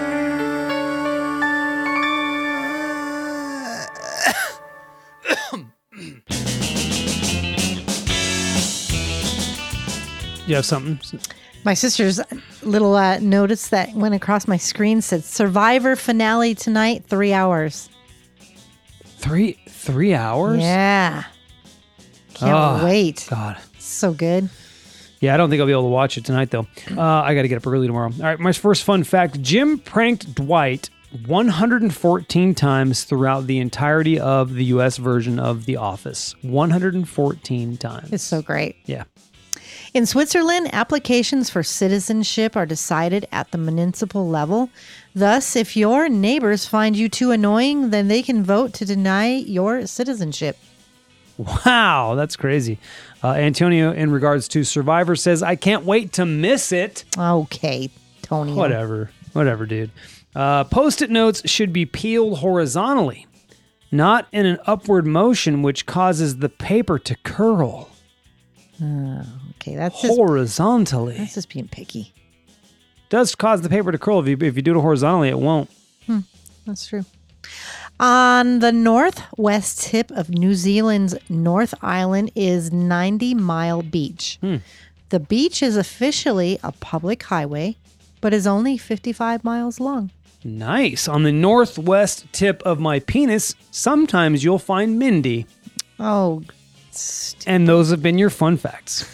You have something? My sister's little notice that went across my screen said Survivor finale tonight, 3 hours. 3 hours? Yeah. Can't wait. God. So good. Yeah, I don't think I'll be able to watch it tonight, though. I got to get up early tomorrow. All right, my first fun fact. Jim pranked Dwight 114 times throughout the entirety of the U.S. version of The Office. 114 times. It's so great. Yeah. In Switzerland, applications for citizenship are decided at the municipal level. Thus, if your neighbors find you too annoying, then they can vote to deny your citizenship. Wow, that's crazy. Antonio, in regards to Survivor, says, I can't wait to miss it. Okay, Tony. Whatever, dude. Post-it notes should be peeled horizontally, not in an upward motion, which causes the paper to curl. Okay, that's Horizontally. just being picky. Does cause the paper to curl. If you do it horizontally, it won't. That's true. On the northwest tip of New Zealand's North Island is 90 Mile Beach. The beach is officially a public highway, but is only 55 miles long. Nice. On the northwest tip of my penis, sometimes you'll find Mindy. Oh, And those have been your fun facts.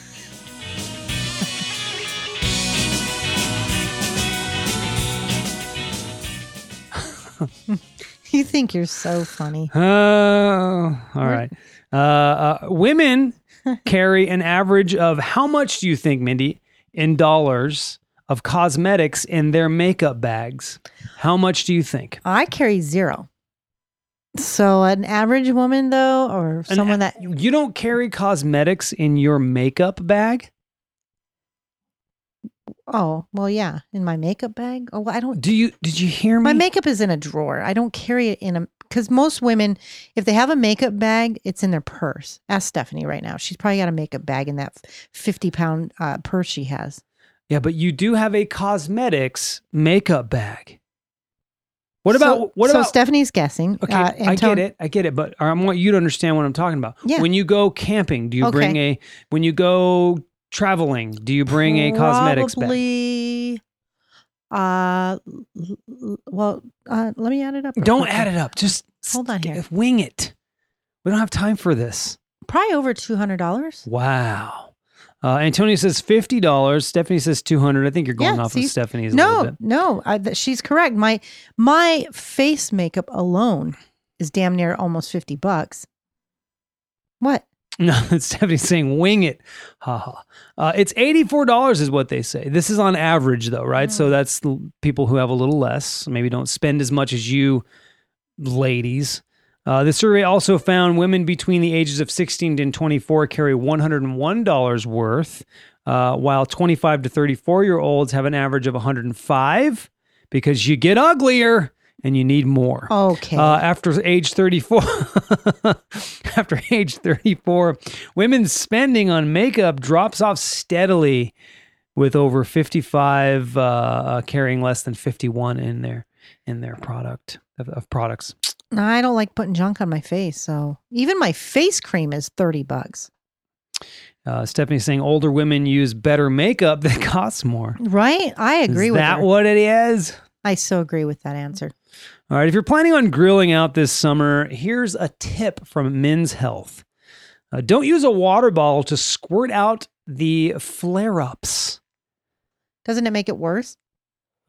you think you're so funny. All right. Women carry an average of how much do you think, Mindy, in dollars of cosmetics in their makeup bags? How much do you think? I carry 0. So an average woman, though, or someone that... You don't carry cosmetics in your makeup bag? Oh, well, yeah. In my makeup bag? Oh, I don't... Did you hear me? My makeup is in a drawer. I don't carry it in a... Because most women, if they have a makeup bag, it's in their purse. Ask Stephanie right now. She's probably got a makeup bag in that 50-pound purse she has. Yeah, but you do have a cosmetics makeup bag. What about Stephanie's guessing. Okay, I get it, but I want you to understand what I'm talking about. Yeah. When you go camping, do you bring when you go traveling, do you bring a cosmetics bag? Probably. Let me add it up. Don't add it up. Just Hold on here. Wing it. We don't have time for this. Probably over $200. Wow. Antonio says $50. Stephanie says $200. I think you're going off of Stephanie's a little bit. No, she's correct. My face makeup alone is damn near almost $50. What? No, Stephanie's saying wing it. Ha ha. It's $84 is what they say. This is on average though, right? So that's people who have a little less, maybe don't spend as much as you ladies. The survey also found women between the ages of 16 and 24 carry $101 worth, while 25 to 34-year-olds have an average of $105 because you get uglier and you need more. Okay. After age 34, women's spending on makeup drops off steadily, with over 55 carrying less than 51 in their product of products. I don't like putting junk on my face, so even my face cream is $30. Stephanie's saying older women use better makeup that costs more. Right? I agree with her. Is that what it is? I so agree with that answer. All right, if you're planning on grilling out this summer, here's a tip from Men's Health. Don't use a water bottle to squirt out the flare-ups. Doesn't it make it worse?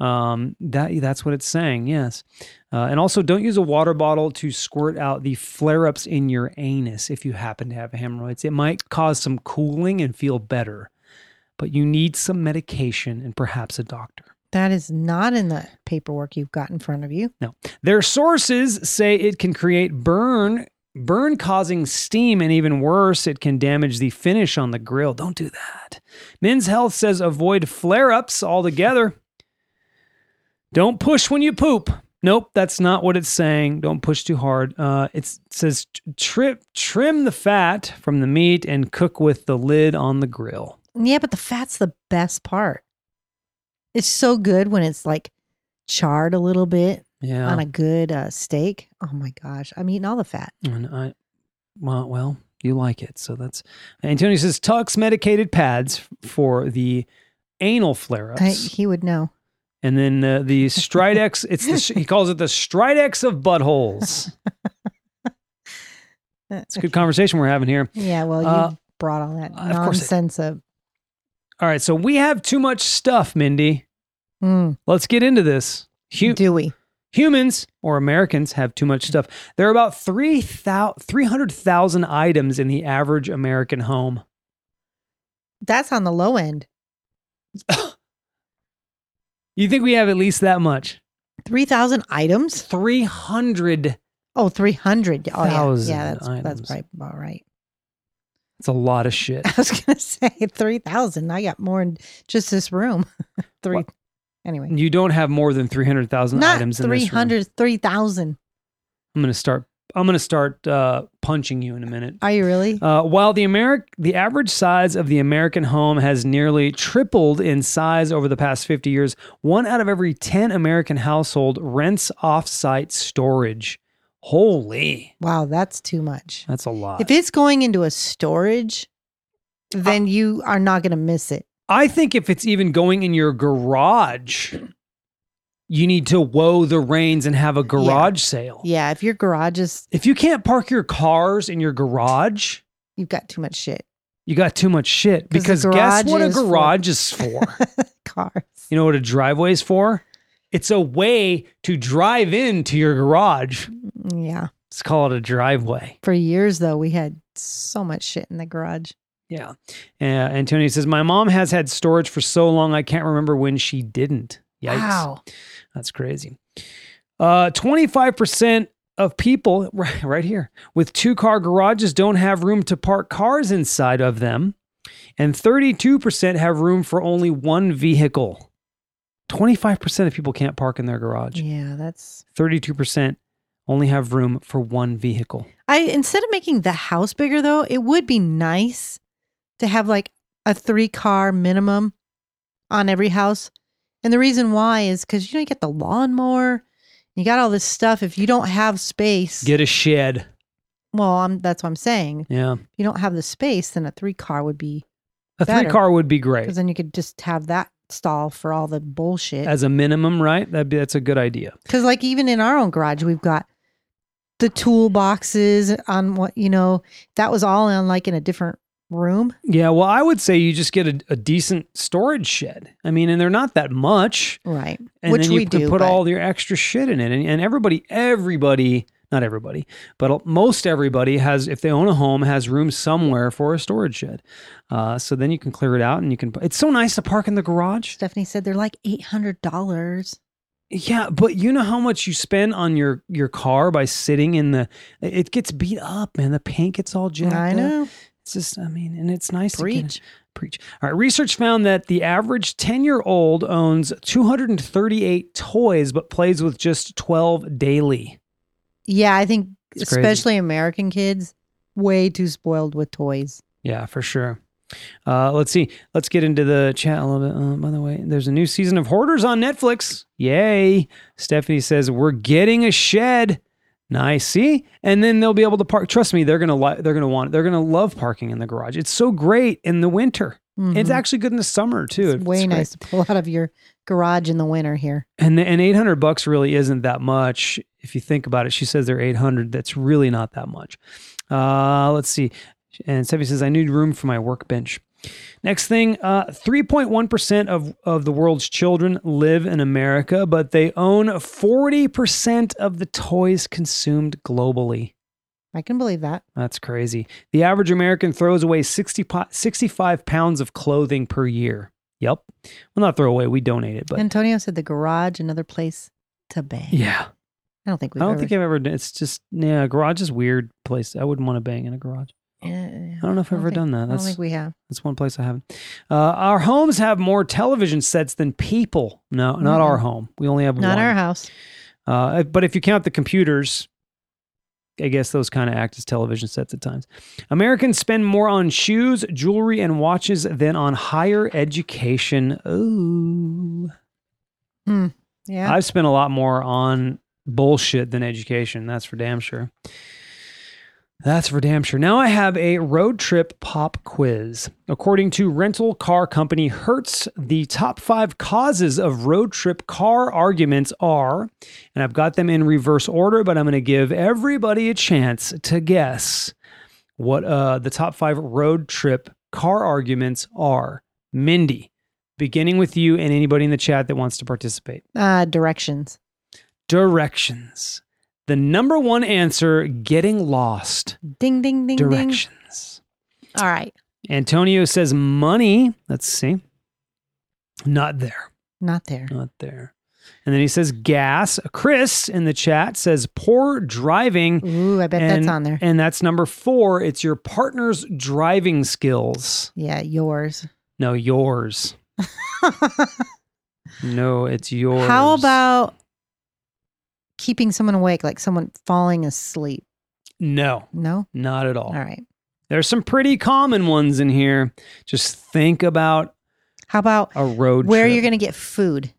That's what it's saying, yes. And also, don't use a water bottle to squirt out the flare-ups in your anus if you happen to have hemorrhoids. It might cause some cooling and feel better, but you need some medication and perhaps a doctor. That is not in the paperwork you've got in front of you. No. Their sources say it can create burn-causing steam, and even worse, it can damage the finish on the grill. Don't do that. Men's Health says avoid flare-ups altogether. Don't push when you poop. Nope, that's not what it's saying. Don't push too hard. It says trim the fat from the meat and cook with the lid on the grill. Yeah, but the fat's the best part. It's so good when it's like charred a little bit on a good steak. Oh my gosh, I'm eating all the fat. And well, you like it, so that's. Antonio says Tux medicated pads for the anal flare-ups. He would know. And then the Stridex, he calls it the Stridex of buttholes. It's a good conversation we're having here. Yeah, well, you brought all that nonsense up. All right, so we have too much stuff, Mindy. Let's get into this. Do we? Humans, or Americans, have too much stuff. There are about 300,000 items in the average American home. That's on the low end. You think we have at least that much? 3,000 items? 300. Oh, 300. Oh, yeah, that's items. probably about right. It's a lot of shit. I was going to say 3,000. I got more in just this room. Anyway. You don't have more than 300,000 items in this room. 3,000. I'm going to start punching you in a minute. Are you really? While the average size of the American home has nearly tripled in size over the past 50 years, 1 out of every 10 American household rents off-site storage. Holy. Wow, that's too much. That's a lot. If it's going into a storage, then you are not going to miss it. I think if it's even going in your garage, you need to woe the reins and have a garage sale. Yeah, if your garage is... If you can't park your cars in your garage... You've got too much shit. You got too much shit. Because guess what a garage is for? Cars. You know what a driveway is for? It's a way to drive into your garage. Yeah. Let's call it a driveway. For years, though, we had so much shit in the garage. Yeah. Antonio says, my mom has had storage for so long, I can't remember when she didn't. Yikes. Wow. That's crazy. 25% of people, right here, with 2-car garages don't have room to park cars inside of them. And 32% have room for only one vehicle. 25% of people can't park in their garage. Yeah, that's... 32% only have room for one vehicle. Instead of making the house bigger, though, it would be nice to have like a 3-car minimum on every house. And the reason why is because, you get the lawnmower, you got all this stuff. If you don't have space... Get a shed. Well, that's what I'm saying. Yeah. If you don't have the space, then a 3-car would be A better. 3-car would be great. Because then you could just have that stall for all the bullshit. As a minimum, right? That's a good idea. Because like even in our own garage, we've got the toolboxes on what, that was all in like in a different room. Yeah, well, I would say you just get a decent storage shed. I mean, and they're not that much. Right. And Which then you we can do, put but... all your extra shit in it. And everybody, not everybody, but most everybody has, if they own a home, has room somewhere for a storage shed. So then you can clear it out and it's so nice to park in the garage. Stephanie said they're like $800. Yeah, but you know how much you spend on your car by sitting in it gets beat up, man. The paint gets all jacked up. I know. It's just, and it's nice Preach. to preach. All right, research found that the average 10-year-old owns 238 toys, but plays with just 12 daily. Yeah, I think It's especially American kids, way too spoiled with toys. Yeah, for sure. Let's see. Let's get into the chat a little bit. By the way, there's a new season of Hoarders on Netflix. Yay. Stephanie says, we're getting a shed. Nice. See? And then they'll be able to park. Trust me, they're going to love parking in the garage. It's so great in the winter. Mm-hmm. It's actually good in the summer too. It's way nice to pull out of your garage in the winter here. And $800 really isn't that much. If you think about it, she says they're $800. That's really not that much. Let's see. And Stephanie says, I need room for my workbench. Next thing, 3.1% of the world's children live in America, but they own 40% of the toys consumed globally. I can believe that. That's crazy. The average American throws away 65 pounds of clothing per year. Yep. Well, not throw away. We donate it, but Antonio said the garage, another place to bang. yeah. I don't think I don't think I've ever done. It's just, yeah, garage is a weird place. I wouldn't want to bang in a garage. I don't know if I've ever done that. I don't think we have. That's one place I haven't. Our homes have more television sets than people. No, not our home. We only have one. Not our house. But if you count the computers, I guess those kind of act as television sets at times. Americans spend more on shoes, jewelry, and watches than on higher education. Ooh. Yeah. I've spent a lot more on bullshit than education. That's for damn sure. That's for damn sure. Now I have a road trip pop quiz. According to rental car company Hertz, the top 5 causes of road trip car arguments are, and I've got them in reverse order, but I'm going to give everybody a chance to guess what the top 5 road trip car arguments are. Mindy, beginning with you and anybody in the chat that wants to participate. Directions. Directions. The number one answer, getting lost. Ding, ding, ding, Directions. Ding. All right. Antonio says money. Let's see. Not there. Not there. Not there. And then he says gas. Chris in the chat says poor driving. Ooh, I bet that's on there. And that's number 4. It's your partner's driving skills. Yeah, yours. No, yours. No, it's yours. How about keeping someone awake, like someone falling asleep? No. No? Not at all. All right. There's some pretty common ones in here. Just think about How about a road where trip. you're going to get food?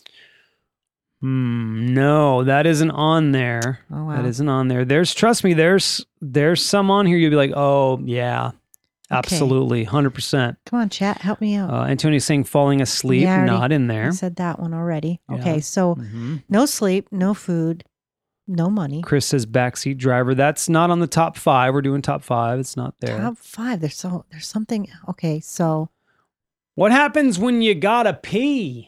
No, that isn't on there. Oh, wow. That isn't on there. Trust me, there's some on here you'll be like, oh, yeah, absolutely, 100%. Come on, chat, help me out. Antonio's saying falling asleep, Yeah, I already- not in I there. said that one already. Yeah. Okay, so no sleep, no food, no money. Chris says backseat driver. That's not on the top 5. We're doing top 5. It's not there. Top 5. There's something. Okay, so What happens when you gotta pee?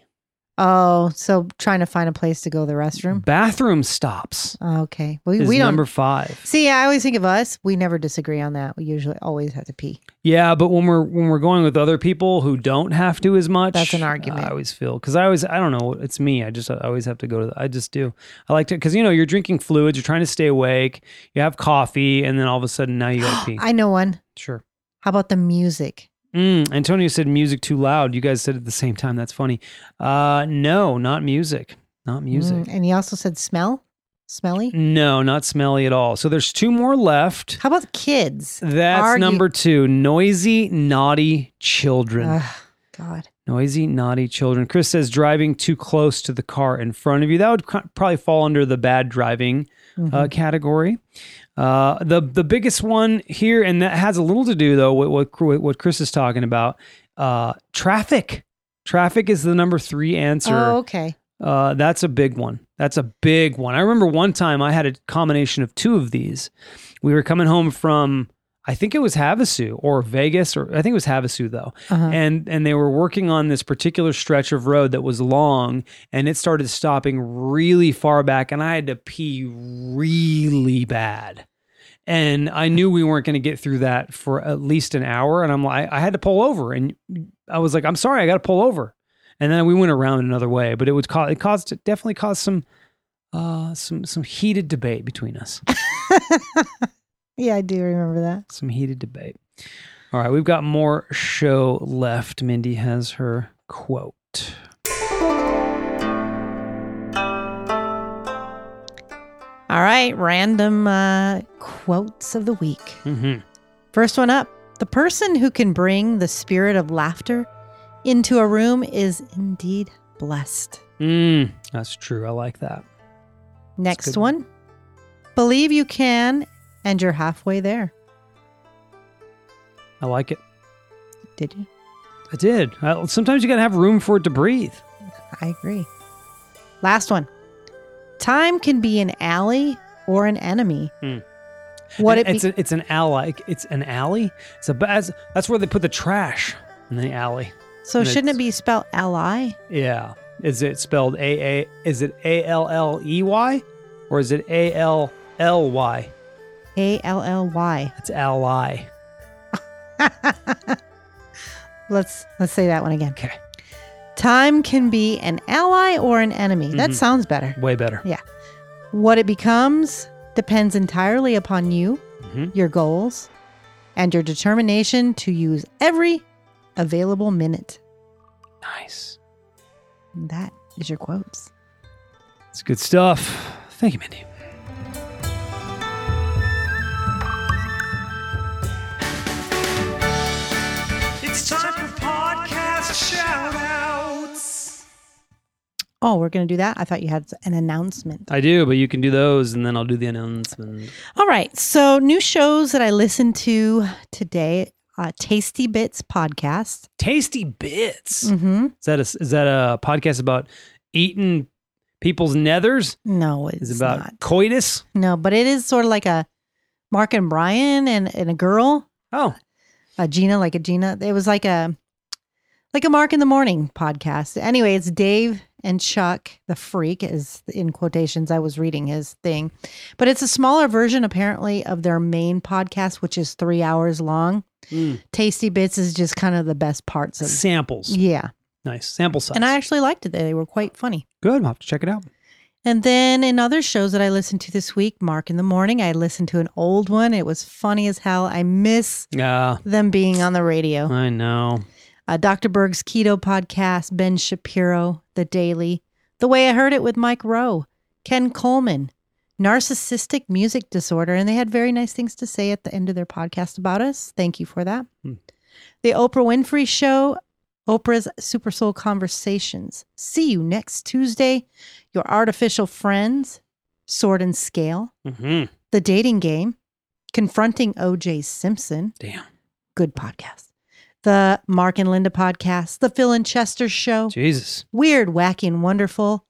so trying to find a place to go to the restroom. Bathroom stops. Okay, Is we don't. number 5. See, I always think of us. We never disagree on that. We usually always have to pee. Yeah, but when we're going with other people who don't have to as much, That's an argument. I always feel because I don't know, it's me. I always have to go to. I just do. I like to because you're drinking fluids, you're trying to stay awake, you have coffee, and then all of a sudden now you got to pee. I know one. Sure. How about the music? Antonio said music too loud. You guys said it at the same time. That's funny. No, not music. Not music. And he also said smell. Smelly. No, not smelly at all. So there's 2 more left. How about kids? That's number 2. Noisy, naughty children. God. Noisy, naughty children. Chris says driving too close to the car in front of you. That would probably fall under the bad driving category. The biggest one here, and that has a little to do though with what Chris is talking about. Traffic. Traffic is the number 3 answer. Oh, okay. That's a big one. That's a big one. I remember one time I had a combination of 2 of these. We were coming home from, I think it was Havasu or Vegas, or I think it was Havasu though. And they were working on this particular stretch of road that was long, and it started stopping really far back, and I had to pee really bad. And I knew we weren't going to get through that for at least an hour. And I'm like, I had to pull over, and I was like, I'm sorry, I got to pull over. And then we went around another way, but it definitely caused some heated debate between us. Yeah, I do remember that. Some heated debate. All right, we've got more show left. Mindy has her quote. All right, random quotes of the week. Mm-hmm. First one up. The person who can bring the spirit of laughter into a room is indeed blessed. That's true. I like that. Next good. one. Believe you can, and you're halfway there. I like it. Did you? I did. Sometimes you got to have room for it to breathe. I agree. Last one. Time can be an ally or an enemy. It's an ally. It's an alley. That's where they put the trash. and then alley. So And shouldn't it it's- be spelled L-I? Yeah. Is it spelled A-A? Is it A-L-L-E-Y? Or is it A-L-L-Y? A-L-L-Y. That's ally. Let's say that one again. Okay. Time can be an ally or an enemy. That sounds better. Way better. What it becomes depends entirely upon you, your goals, and your determination to use every available minute. Nice. And that is your quotes. It's good stuff. Thank you, Mindy. It's time for podcast shout-outs. Oh, we're going to do that? I thought you had an announcement. I do, but you can do those, and then I'll do the announcement. All right. So, new shows that I listened to today, Tasty Bits podcast. Tasty Bits. Mm-hmm. Is that a podcast about eating people's nethers? No, it's Is it about not. coitus? No, but it is sort of like a Mark and Brian and a girl, Oh, Gina, like a Gina. It was like a Mark in the Morning podcast. Anyway, it's Dave and Chuck, the freak, is in quotations. I was reading his thing, but it's a smaller version apparently of their main podcast, which is 3 hours long. Tasty Bits is just kind of the best parts of samples. Yeah. Nice. Sample size. And I actually liked it. They were quite funny. Good. I'll have to check it out. And then in other shows that I listened to this week, Mark in the Morning, I listened to an old one. It was funny as hell. I miss Yeah, them being on the radio. I know. Dr. Berg's Keto Podcast, Ben Shapiro, The Daily, The Way I Heard It with Mike Rowe, Ken Coleman, Narcissistic Music Disorder. And they had very nice things to say at the end of their podcast about us. Thank you for that. The Oprah Winfrey Show, Oprah's Super Soul Conversations. See you next Tuesday. Your Artificial Friends, Sword and Scale, Mm-hmm. The Dating Game, Confronting O.J. Simpson. Damn. Good podcast. The Mark and Linda Podcast, The Phil and Chester Show, Jesus. Weird, Wacky, and Wonderful,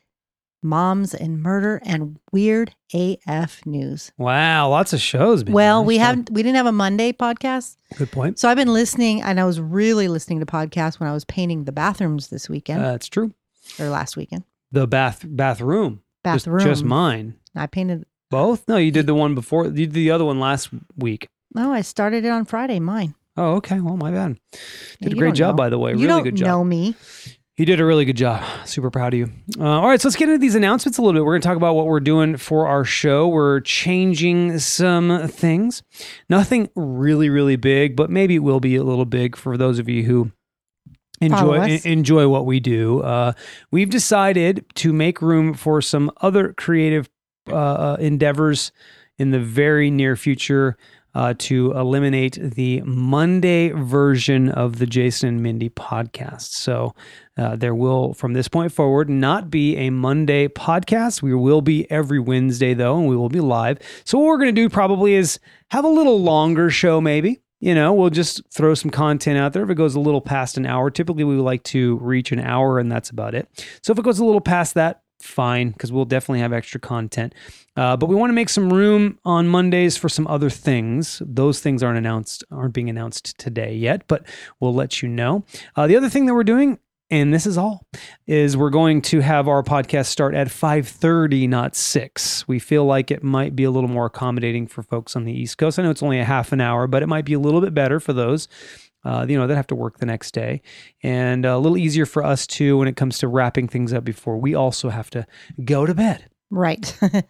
Moms and Murder, and Weird AF News. Wow. Lots of shows. Man. Well, Nice we job. didn't have a Monday podcast. Good point. So I've been listening, and I was really listening to podcasts when I was painting the bathrooms this weekend That's true. or last weekend. The bathroom. Bathroom. Just mine. I painted. Both? No, you did the one before. You did the other one last week. No, I started it on Friday. Mine. Oh, okay. Well, my bad. Did a You great don't job, know. by the way. You Really don't good job. know me. You did a really good job. Super proud of you. All right, so let's get into these announcements a little bit. We're going to talk about what we're doing for our show. We're changing some things. Nothing really, really big, but maybe it will be a little big for those of you who Follow us. enjoy what we do. We've decided to make room for some other creative endeavors in the very near future. To eliminate the Monday version of the Jason and Mindy podcast. So there will, from this point forward, not be a Monday podcast. We will be every Wednesday, though, and we will be live. So what we're going to do probably is have a little longer show, maybe. You know, we'll just throw some content out there. If it goes a little past an hour, typically we like to reach an hour, and that's about it. So if it goes a little past that, fine, because we'll definitely have extra content. But we want to make some room on Mondays for some other things. Those things aren't being announced today yet, but we'll let you know. The other thing that we're doing, and this is all, is we're going to have our podcast start at 5:30, not 6. We feel like it might be a little more accommodating for folks on the East Coast. I know it's only a half an hour, but it might be a little bit better for those that have to work the next day, and a little easier for us too when it comes to wrapping things up before we also have to go to bed. Right.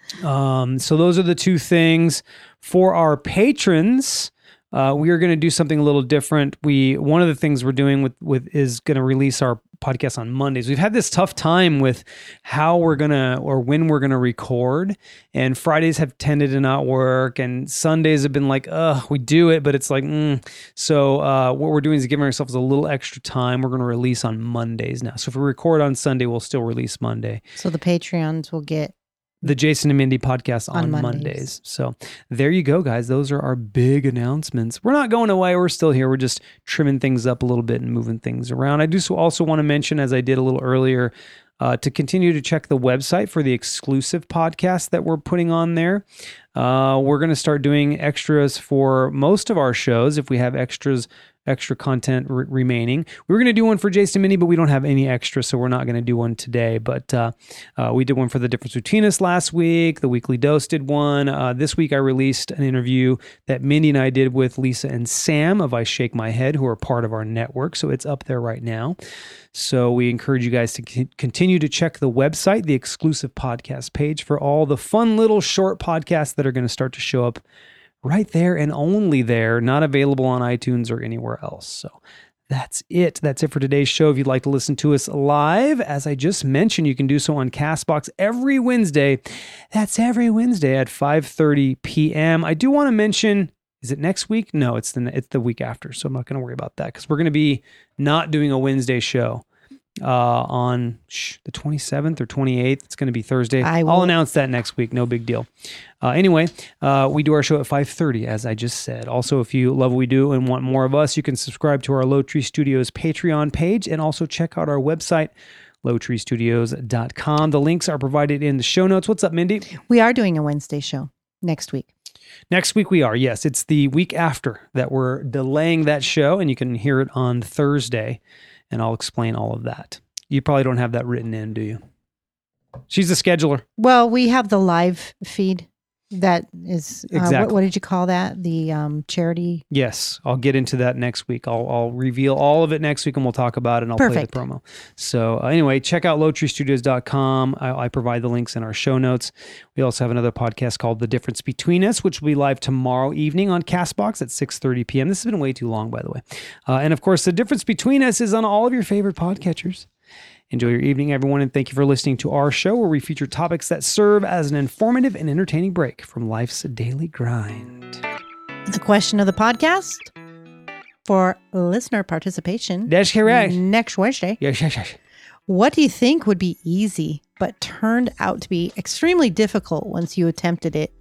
So those are the two things. For our patrons, we are going to do something a little different. One of the things we're doing with is going to release our podcast on Mondays. We've had this tough time with how we're going to, or when we're going to record, and Fridays have tended to not work, and Sundays have been like, we do it, but it's like, So what we're doing is giving ourselves a little extra time. We're going to release on Mondays now. So if we record on Sunday, we'll still release Monday. So the Patreons will get The Jason and Mindy podcast on On Mondays. Mondays. So there you go, guys. Those are our big announcements. We're not going away. We're still here. We're just trimming things up a little bit and moving things around. I do also want to mention, as I did a little earlier, to continue to check the website for the exclusive podcast that we're putting on there. We're going to start doing extras for most of our shows. If we have extras extra content remaining. We were going to do one for Jason Minnie, but we don't have any extra, so we're not going to do one today. But we did one for The Difference Between Us last week. The Weekly Dose did one. This week I released an interview that Mindy and I did with Lisa and Sam of I Shake My Head, who are part of our network. So it's up there right now. So we encourage you guys to continue to check the website, the exclusive podcast page, for all the fun little short podcasts that are going to start to show up right there and only there, not available on iTunes or anywhere else. So that's it. That's it for today's show. If you'd like to listen to us live, as I just mentioned, you can do so on CastBox every Wednesday. That's every Wednesday at 5:30 p.m. I do want to mention, is it next week? No, it's the week after. So I'm not going to worry about that because we're going to be not doing a Wednesday show on the 27th or 28th. It's going to be Thursday. I'll announce that next week. No big deal. Anyway, we do our show at 5:30, as I just said. Also, if you love what we do and want more of us, you can subscribe to our Low Tree Studios Patreon page and also check out our website, lowtreestudios.com. The links are provided in the show notes. What's up, Mindy? We are doing a Wednesday show next week. Next week we are, yes. It's the week after that we're delaying that show, and you can hear it on Thursday. And I'll explain all of that. You probably don't have that written in, do you? She's the scheduler. Well, we have the live feed that is, exactly. What did you call that? The charity? Yes, I'll get into that next week. I'll reveal all of it next week and we'll talk about it and I'll play the promo. So anyway, check out lowtreestudios.com. I provide the links in our show notes. We also have another podcast called The Difference Between Us, which will be live tomorrow evening on CastBox at 6:30 p.m. This has been way too long, by the way. And of course, The Difference Between Us is on all of your favorite podcatchers. Enjoy your evening, everyone, and thank you for listening to our show where we feature topics that serve as an informative and entertaining break from life's daily grind. The question of the podcast for listener participation. That's correct. Next Wednesday. Yes. What do you think would be easy but turned out to be extremely difficult once you attempted it?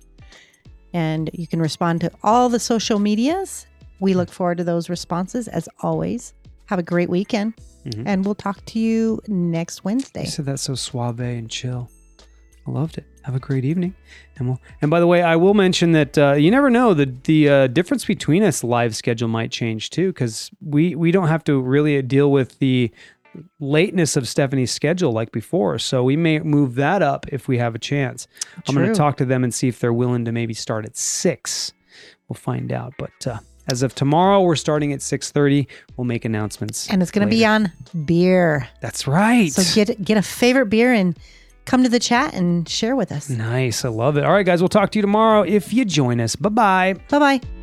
And you can respond to all the social medias. We look forward to those responses as always. Have a great weekend. Mm-hmm. And we'll talk to you next Wednesday. You said that so suave and chill. I loved it. Have a great evening. And by the way, I will mention that you never know, the Difference Between Us live schedule might change too, because we don't have to really deal with the lateness of Stephanie's schedule like before. So we may move that up if we have a chance. True. I'm going to talk to them and see if they're willing to maybe start at 6. We'll find out. But as of tomorrow, we're starting at 6:30. We'll make announcements. And it's going to be on beer. That's right. So get a favorite beer and come to the chat and share with us. Nice. I love it. All right, guys, we'll talk to you tomorrow if you join us. Bye-bye. Bye-bye.